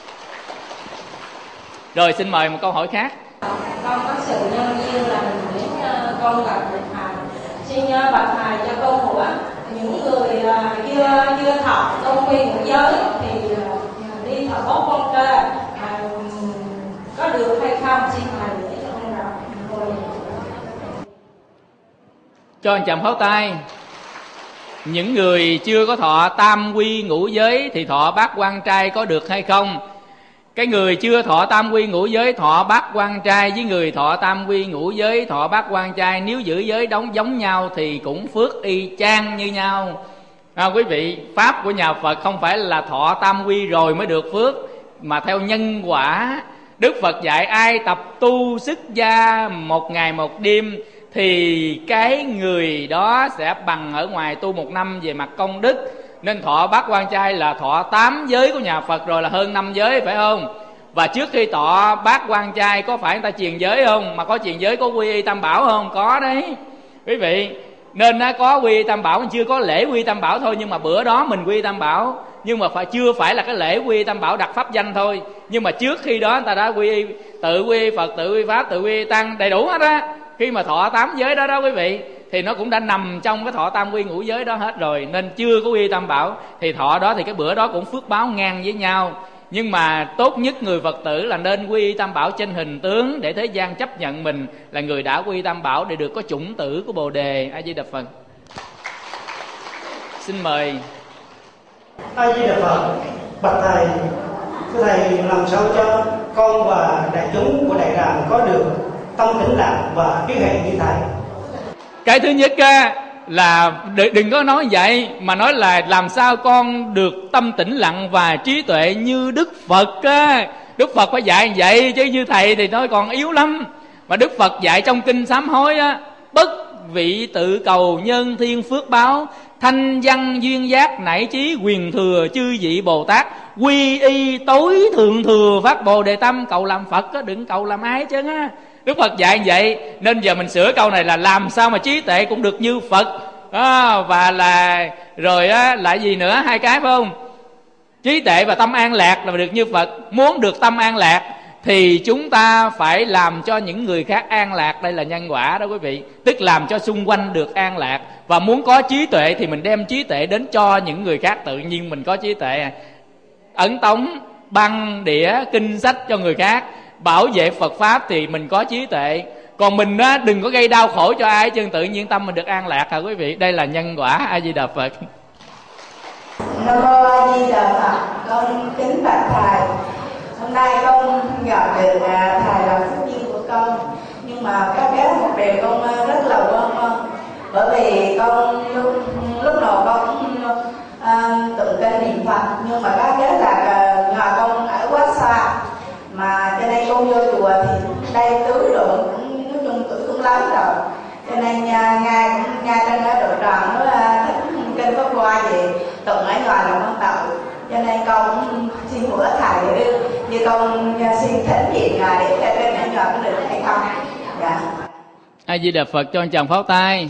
Rồi xin mời một câu hỏi khác. Con có sự nhân duyên là mình đến con gặp được thầy. Xin bạch thầy cho con hỏi, những người chưa thọ tôn quy ngũ giới thì đi thọ bố con cơ có được hay không? Xin thầy để cho con gặp. Cho anh chạm pháo tay. Những người chưa có thọ tam quy ngũ giới thì thọ bát quan trai có được hay không? Cái người chưa thọ tam quy ngũ giới thọ bát quan trai với người thọ tam quy ngũ giới thọ bát quan trai, nếu giữ giới giống nhau thì cũng phước y chang như nhau. Quý vị, pháp của nhà Phật không phải là thọ tam quy rồi mới được phước, mà theo nhân quả. Đức Phật dạy ai tập tu xuất gia một ngày một đêm thì cái người đó sẽ bằng ở ngoài tu một năm về mặt công đức. Nên thọ bát quan trai là thọ 8 giới của nhà Phật rồi, là hơn 5 giới, phải không? Và trước khi thọ bát quan trai có phải người ta truyền giới không? Mà có truyền giới có quy y tam bảo không? Có đấy quý vị. Nên có quy y tam bảo, chưa có lễ quy y tam bảo thôi. Nhưng mà bữa đó mình quy y tam bảo, nhưng mà chưa phải là cái lễ quy y tam bảo đặt pháp danh thôi. Nhưng mà trước khi đó người ta đã quy y, tự quy y Phật, tự quy y Pháp, tự quy y Tăng, đầy đủ hết á. Khi mà thọ 8 giới đó quý vị, thì nó cũng đã nằm trong cái thọ tam quy ngũ giới đó hết rồi. Nên chưa có quy y tam bảo thì thọ đó thì cái bữa đó cũng phước báo ngang với nhau. Nhưng mà tốt nhất người Phật tử là nên quy y Tam Bảo trên hình tướng, để thế gian chấp nhận mình là người đã quy y Tam Bảo, để được có chủng tử của Bồ Đề. A Di Đà Phật. Xin mời. A Di Đà Phật. Bạch thầy, thưa thầy, làm sao cho con và đại chúng của Đại Tràng có được tâm tĩnh lặng và trí huệ như thầy? Cái thứ nhất á, là đừng có nói vậy, mà nói là làm sao con được tâm tĩnh lặng và trí tuệ như Đức Phật á. Đức Phật phải dạy vậy, chứ như thầy thì nói còn yếu lắm. Mà Đức Phật dạy trong kinh sám hối á, bất vị tự cầu nhân thiên phước báo, thanh văn duyên giác nảy trí quyền thừa chư vị Bồ Tát, quy y tối thượng thừa phát Bồ Đề tâm. Cầu làm Phật á, đừng cầu làm ai chứ á. Đức Phật dạy vậy, nên giờ mình sửa câu này là làm sao mà trí tuệ cũng được như Phật. Và là rồi á, lại gì nữa, hai cái phải không? Trí tuệ và tâm an lạc là được như Phật. Muốn được tâm an lạc thì chúng ta phải làm cho những người khác an lạc. Đây là nhân quả đó quý vị. Tức làm cho xung quanh được an lạc. Và muốn có trí tuệ thì mình đem trí tuệ đến cho những người khác. Tự nhiên mình có trí tuệ. Ấn tống, băng, đĩa, kinh sách cho người khác, bảo vệ Phật Pháp thì mình có trí tuệ. Còn mình á, đừng có gây đau khổ cho ai chứ tự nhiên tâm mình được an lạc hả quý vị. Đây là nhân quả. A Di Đà Phật. Nam mô A Di Đà Phật. Con kính bạch thầy, hôm nay con gặp được thầy là phước duyên của con, nhưng mà các bé một điều con rất là quan mong, bởi vì con lúc nào con cũng tụng kinh niệm Phật, nhưng mà các bé là nhà con ở quá xa, mà cho nên con vô chùa thì đây tưới rồi cũng nói chung tuổi cũng lớn rồi, cho nên nghe trên đó đội đoàn nó thích kinh Pháp Hoa gì tụng ở ngoài là con tự, cho nên con cũng xin bữa thầy như con xin thỉnh gì ngài để cho kinh ở ngoài có được hay không? Dạ. A Di Đà Phật. Cho anh chàng pháo tay.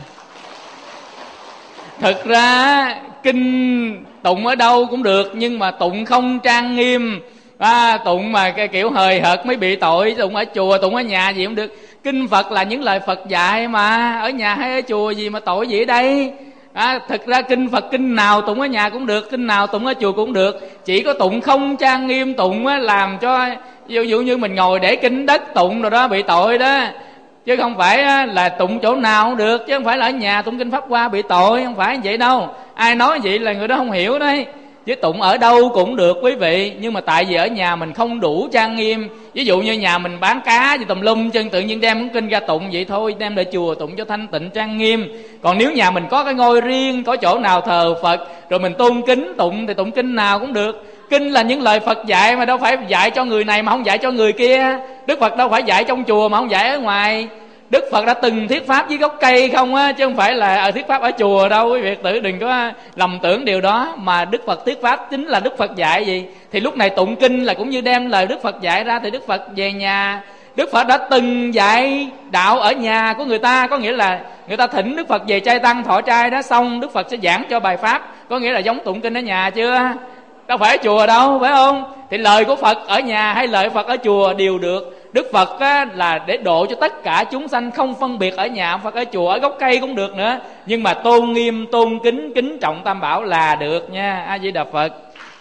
Thực ra kinh tụng ở đâu cũng được, nhưng mà tụng không trang nghiêm. Tụng mà cái kiểu hời hợt mới bị tội. Tụng ở chùa, tụng ở nhà gì cũng được. Kinh Phật là những lời Phật dạy mà, ở nhà hay ở chùa gì mà tội gì ở đây. Thực ra kinh Phật kinh nào tụng ở nhà cũng được, kinh nào tụng ở chùa cũng được. Chỉ có tụng không trang nghiêm, tụng làm cho ví dụ như mình ngồi để kinh đất tụng rồi đó bị tội đó. Chứ không phải là tụng chỗ nào cũng được, chứ không phải là ở nhà tụng kinh Pháp Hoa bị tội, không phải vậy đâu. Ai nói vậy là người đó không hiểu đấy. Chứ tụng ở đâu cũng được quý vị, nhưng mà tại vì ở nhà mình không đủ trang nghiêm. Ví dụ như nhà mình bán cá gì tùm lum chân, tự nhiên đem cuốn kinh ra tụng vậy thôi, đem lại chùa tụng cho thanh tịnh trang nghiêm. Còn nếu nhà mình có cái ngôi riêng, có chỗ nào thờ Phật, rồi mình tôn kính tụng thì tụng kinh nào cũng được. Kinh là những lời Phật dạy mà đâu phải dạy cho người này mà không dạy cho người kia. Đức Phật đâu phải dạy trong chùa mà không dạy ở ngoài. Đức Phật đã từng thuyết pháp với gốc cây không á, chứ không phải là thuyết pháp ở chùa đâu. Quý vị tử đừng có lầm tưởng điều đó. Mà Đức Phật thuyết pháp chính là Đức Phật dạy gì. Thì lúc này tụng kinh là cũng như đem lời Đức Phật dạy ra. Thì Đức Phật về nhà, Đức Phật đã từng dạy đạo ở nhà của người ta. Có nghĩa là người ta thỉnh Đức Phật về trai tăng thọ trai đó, xong Đức Phật sẽ giảng cho bài pháp. Có nghĩa là giống tụng kinh ở nhà chưa? Đâu phải ở chùa đâu, phải không? Thì lời của Phật ở nhà hay lời Phật ở chùa đều được. Đức Phật á, là để độ cho tất cả chúng sanh, không phân biệt ở nhà Phật ở chùa, ở gốc cây cũng được nữa. Nhưng mà tôn nghiêm, tôn kính, kính trọng Tam Bảo là được nha. A Di Đà Phật.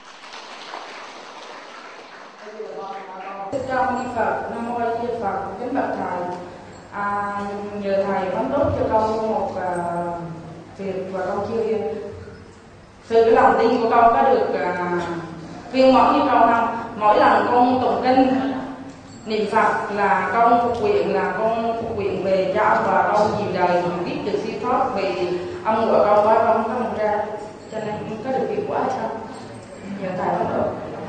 Thích ca Mâu Ni Phật. Nam mô A Di Đà Phật. Kính bạch thầy, nhờ thầy bấm đốt cho con một việc và con chưa sự cái lòng tin của con có được viên mãn như con không? Mỗi lần con tụng kinh niệm Phật là con phục nguyện về cho ông và con nhiều đời biết được siêu thoát, vì ông của con quá con không có ra, cho nên có được hiệu quả hay không? Nhờ thầy bấm đốt.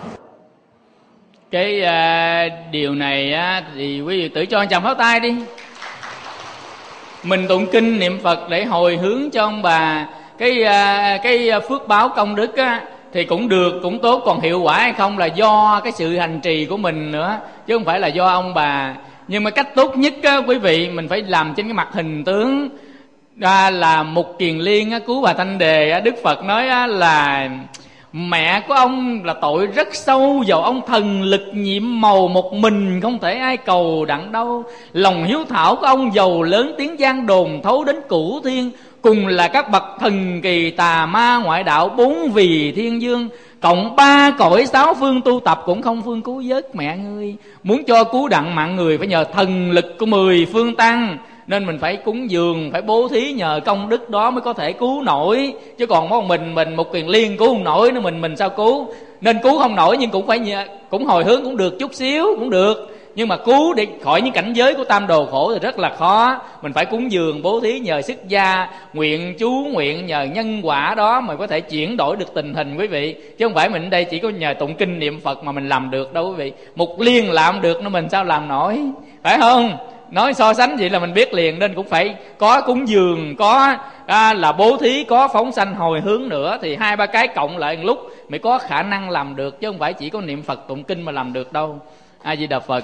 Cái điều này á, thì quý vị tự cho anh chồng pháo tay đi. Mình tụng kinh niệm Phật để hồi hướng cho ông bà cái phước báo công đức á, thì cũng được, cũng tốt. Còn hiệu quả hay không là do cái sự hành trì của mình nữa, chứ không phải là do ông bà. Nhưng mà cách tốt nhất á, quý vị, mình phải làm trên cái mặt hình tướng. Là Mục Kiền Liên á, cứu bà Thanh Đề á, Đức Phật nói á, là mẹ của ông là tội rất sâu, dầu ông thần lực nhiệm màu một mình, không thể ai cầu đặng đâu. Lòng hiếu thảo của ông dầu lớn tiếng gian đồn thấu đến cửu thiên, cùng là các bậc thần kỳ tà ma ngoại đạo bốn vì thiên dương. cộng 3 cõi 6 phương tu tập cũng không phương cứu vớt mẹ ngươi. Muốn cho cứu đặng mạng người phải nhờ thần lực của 10 phương tăng, nên mình phải cúng dường, phải bố thí, nhờ công đức đó mới có thể cứu nổi. Chứ còn một mình một Kiền Liên cứu không nổi nữa, mình sao cứu. Nên cứu không nổi nhưng cũng phải cũng hồi hướng cũng được chút xíu cũng được. Nhưng mà cứu để khỏi những cảnh giới của tam đồ khổ thì rất là khó. Mình phải cúng dường bố thí, nhờ xuất gia, nguyện chú nguyện, nhờ nhân quả đó mà có thể chuyển đổi được tình hình quý vị. Chứ không phải mình ở đây chỉ có nhờ tụng kinh niệm Phật mà mình làm được đâu quý vị. Mục Liên làm được nó mình sao làm nổi, phải không? Nói so sánh vậy là mình biết liền. Nên cũng phải có cúng dường, có là bố thí, có phóng sanh hồi hướng nữa. Thì 2-3 cái cộng lại một lúc mới có khả năng làm được. Chứ không phải chỉ có niệm Phật tụng kinh mà làm được đâu. A Di Đà Phật.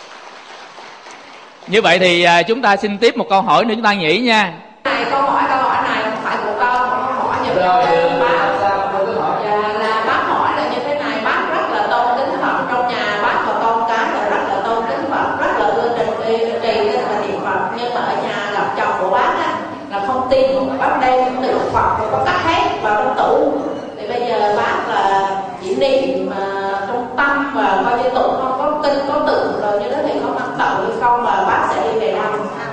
Như vậy thì chúng ta xin tiếp một câu hỏi nữa chúng ta nghĩ nha. Câu hỏi này không phải của con, hỏi giùm cho bác. Là bác hỏi là như thế này, bác rất là tôn kính Phật, trong nhà bác và con cái là rất là tôn kính Phật, rất là ưa trì kinh và niệm Phật. Nhưng mà ở nhà gặp chồng của bác á, là không tin, bác đem tượng Phật và có cắt hết vào trong tủ. Thì bây giờ bác là chỉ niệm mà trong tâm và coi như tụng không có kinh có tượng rồi như đó thì có mắc tội hay không, mà bác sẽ đi về đâu?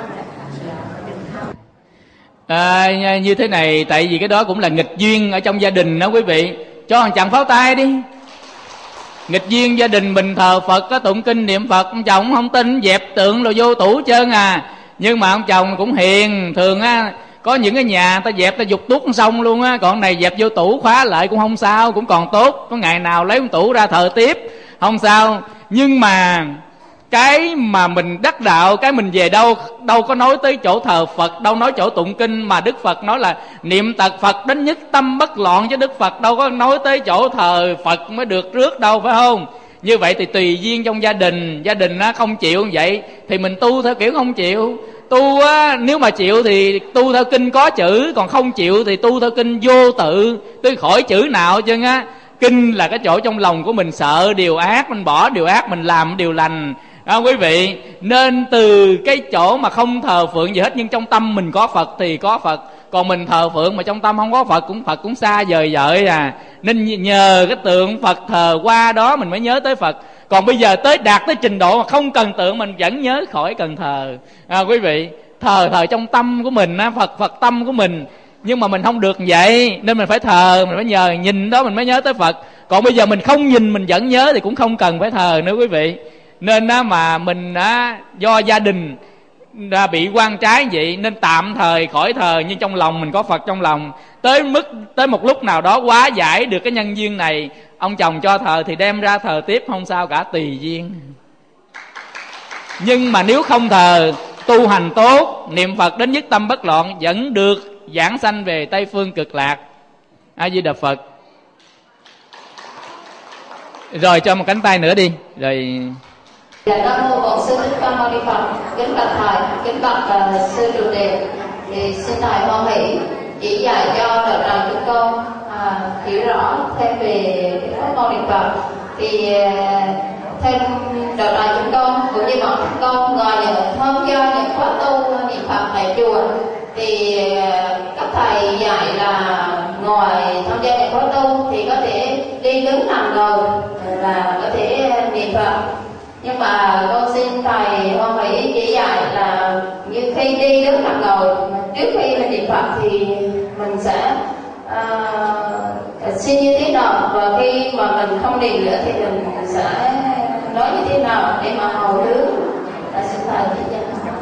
Như thế này, tại vì cái đó cũng là nghịch duyên ở trong gia đình đó quý vị. Cho thằng chàng pháo tay đi. Nghịch duyên gia đình mình thờ Phật, có tụng kinh niệm Phật, ông chồng không tin, dẹp tượng rồi vô tủ trơn à. Nhưng mà ông chồng cũng hiền, thường á có những cái nhà ta dẹp ta dục tuốt xong luôn á, còn này dẹp vô tủ khóa lại cũng không sao, cũng còn tốt. Có ngày nào lấy một tủ ra thờ tiếp không sao. Nhưng mà cái mà mình đắc đạo, cái mình về đâu có nói tới chỗ thờ Phật, đâu nói chỗ tụng kinh, mà Đức Phật nói là niệm tật Phật đến nhất tâm bất loạn, chứ Đức Phật đâu có nói tới chỗ thờ Phật mới được rước đâu, phải không? Như vậy thì tùy duyên trong gia đình nó không chịu như vậy thì mình tu theo kiểu không chịu. Tu á, nếu mà chịu thì tu theo kinh có chữ, còn không chịu thì tu theo kinh vô tự, tôi khỏi chữ nào chứ á. Kinh là cái chỗ trong lòng của mình sợ điều ác, mình bỏ điều ác, mình làm điều lành. Quý vị, nên từ cái chỗ mà không thờ phượng gì hết, nhưng trong tâm mình có Phật thì có Phật. Còn mình thờ phượng mà trong tâm không có Phật cũng xa vời vợi à. Nên nhờ cái tượng Phật thờ qua đó mình mới nhớ tới Phật. Còn bây giờ đạt tới trình độ mà không cần tượng mình vẫn nhớ khỏi cần thờ. Quý vị, thờ trong tâm của mình, Phật tâm của mình. Nhưng mà mình không được vậy, nên mình phải thờ, mình phải nhờ nhìn đó mình mới nhớ tới Phật. Còn bây giờ mình không nhìn mình vẫn nhớ thì cũng không cần phải thờ nữa quý vị. Nên mà mình do gia đình bị quan trái vậy nên tạm thời khỏi thờ, nhưng trong lòng mình có Phật trong lòng. Tới một lúc nào đó hóa giải được cái nhân duyên này, ông chồng cho thờ thì đem ra thờ tiếp, không sao cả, tùy duyên. Nhưng mà nếu không thờ, tu hành tốt, niệm Phật đến nhất tâm bất loạn, vẫn được giảng sanh về Tây Phương Cực Lạc. A Di Đà Phật. Rồi cho một cánh tay nữa đi. Rồi. Nam mô Bổn Sư Thích Ca Mâu Ni Phật. Kính bạch thầy, kính bạch sư trụ trì, thì xin thầy hoan hỷ chỉ dạy cho đạo tràng chúng con hiểu rõ thêm về Pháp môn niệm Phật. Thì thêm đạo tràng chúng con cũng như bọn chúng con ngoài những tham gia những khóa tu niệm Phật tại chùa, thì các thầy dạy là ngoài tham gia những khóa tu thì có thể đi đứng nằm ngồi là có thể niệm Phật. Nhưng mà con xin thầy hoan hỷ chỉ dạy là như khi đi đứng nằm ngồi, trước khi mình niệm Phật thì mình sẽ xin như thế nào, và khi mà mình không niệm nữa thì mình sẽ nói như thế nào để mà hồi hướng. Xin thầy chỉ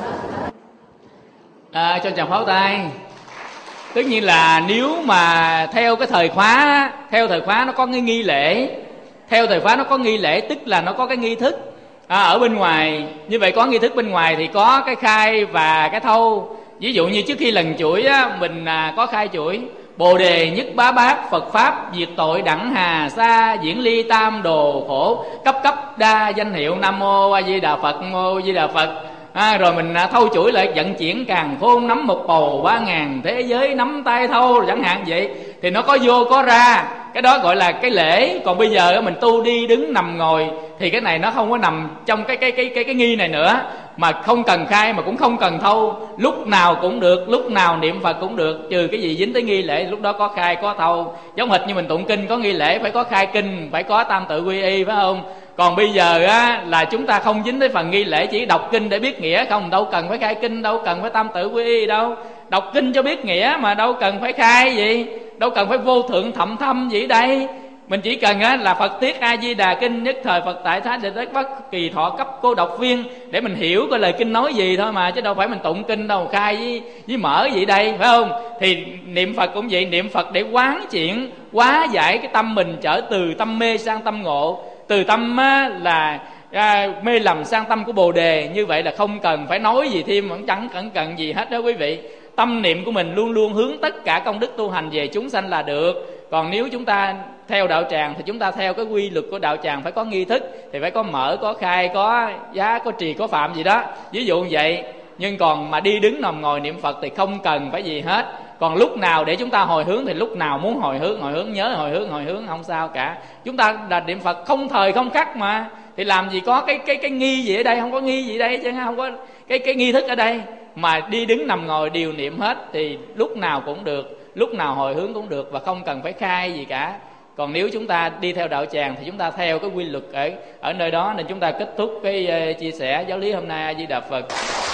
dạy. Cho chàng pháo tay. Tất nhiên là nếu mà theo thời khóa nó có cái nghi lễ. Theo thời khóa nó có nghi lễ, tức là nó có cái nghi thức ở bên ngoài. Như vậy có nghi thức bên ngoài thì có cái khai và cái thâu. Ví dụ như trước khi lần chuỗi mình có khai chuỗi: Bồ đề nhất bá bát, Phật pháp diệt tội đẳng hà sa, diễn ly tam đồ khổ, cấp cấp đa danh hiệu Nam mô A Di Đà Phật, Nam mô A Di Đà Phật. Rồi mình thâu chuỗi lại vận chuyển càn khôn, nắm một bầu 3000 thế giới, nắm tay thâu chẳng hạn vậy. Thì nó có vô có ra. cái đó gọi là cái lễ. Còn bây giờ mình tu đi đứng nằm ngồi thì cái này nó không có nằm trong cái nghi này nữa, mà không cần khai mà cũng không cần thâu, lúc nào cũng được, lúc nào niệm Phật cũng được, trừ cái gì dính tới nghi lễ lúc đó có khai có thâu. Giống hệt như mình tụng kinh có nghi lễ phải có khai kinh, phải có tam tự quy y, phải không? Còn bây giờ á là chúng ta không dính tới phần nghi lễ, chỉ đọc kinh để biết nghĩa không, đâu cần phải khai kinh, đâu cần phải tam tự quy y đâu. Đọc kinh cho biết nghĩa mà đâu cần phải khai gì, đâu cần phải vô thượng thậm thâm gì đây. Mình chỉ cần á là Phật Tiết A Di Đà Kinh, nhất thời Phật tại Thái Đệ Tất Bất Kỳ Thọ cấp cô độc viên để mình hiểu coi lời kinh nói gì thôi mà, chứ đâu phải mình tụng kinh đâu khai với mở gì đây, phải không? Thì niệm Phật cũng vậy, niệm Phật để quán chuyển, hóa giải cái tâm mình trở từ tâm mê sang tâm ngộ, từ tâm là mê lầm sang tâm của Bồ Đề. Như vậy là không cần phải nói gì thêm, vẫn chẳng cần gì hết đó quý vị. Tâm niệm của mình luôn luôn hướng tất cả công đức tu hành về chúng sanh là được. Còn nếu chúng ta theo đạo tràng thì chúng ta theo cái quy luật của đạo tràng, phải có nghi thức thì phải có mở, có khai, có giá, có trì, có phạm gì đó, ví dụ như vậy. Nhưng còn mà đi đứng nằm ngồi niệm Phật thì không cần phải gì hết. Còn lúc nào để chúng ta hồi hướng thì lúc nào muốn hồi hướng, nhớ hồi hướng không sao cả. Chúng ta là niệm Phật không thời không khắc mà, thì làm gì có cái nghi gì ở đây, không có nghi gì ở đây chứ, không có cái nghi thức ở đây. Mà đi đứng nằm ngồi đều niệm hết thì lúc nào cũng được, lúc nào hồi hướng cũng được, và không cần phải khai gì cả. Còn nếu chúng ta đi theo đạo tràng thì chúng ta theo cái quy luật ở nơi đó. Nên chúng ta kết thúc cái chia sẻ giáo lý hôm nay. A Di Đà Phật.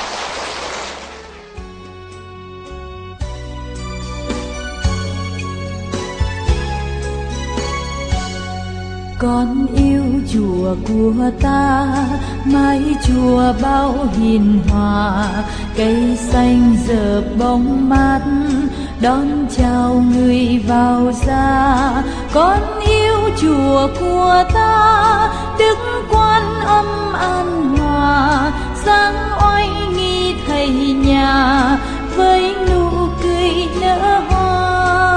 Con yêu chùa của ta, mái chùa bao hiền hòa, cây xanh dợp bóng mát đón chào người vào ra. Con yêu chùa của ta, Đức Quan Âm an hòa, sáng oai nghi thầy nhà với nụ cười nở hoa.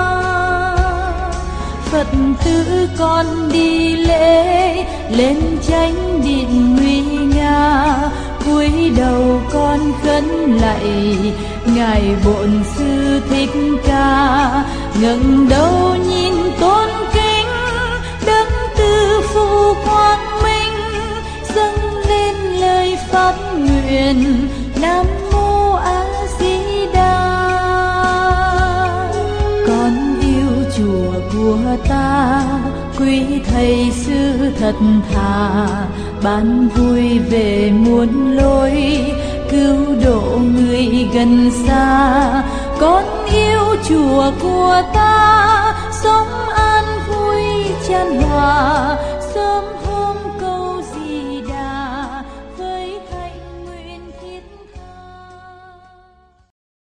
Phật tử con đi lễ lên chánh điện nguy nga, cúi đầu con khấn lạy ngài Bổn Sư Thích Ca. Ngẩng đầu nhìn tôn kính Đức Từ Phụ Quang Minh, dâng lên lời phát nguyện Nam Mô A Di Đà. Con yêu chùa của ta, quý thầy sư thật thà, ban vui về muôn lối, cứu độ người gần xa. Con yêu chùa của ta,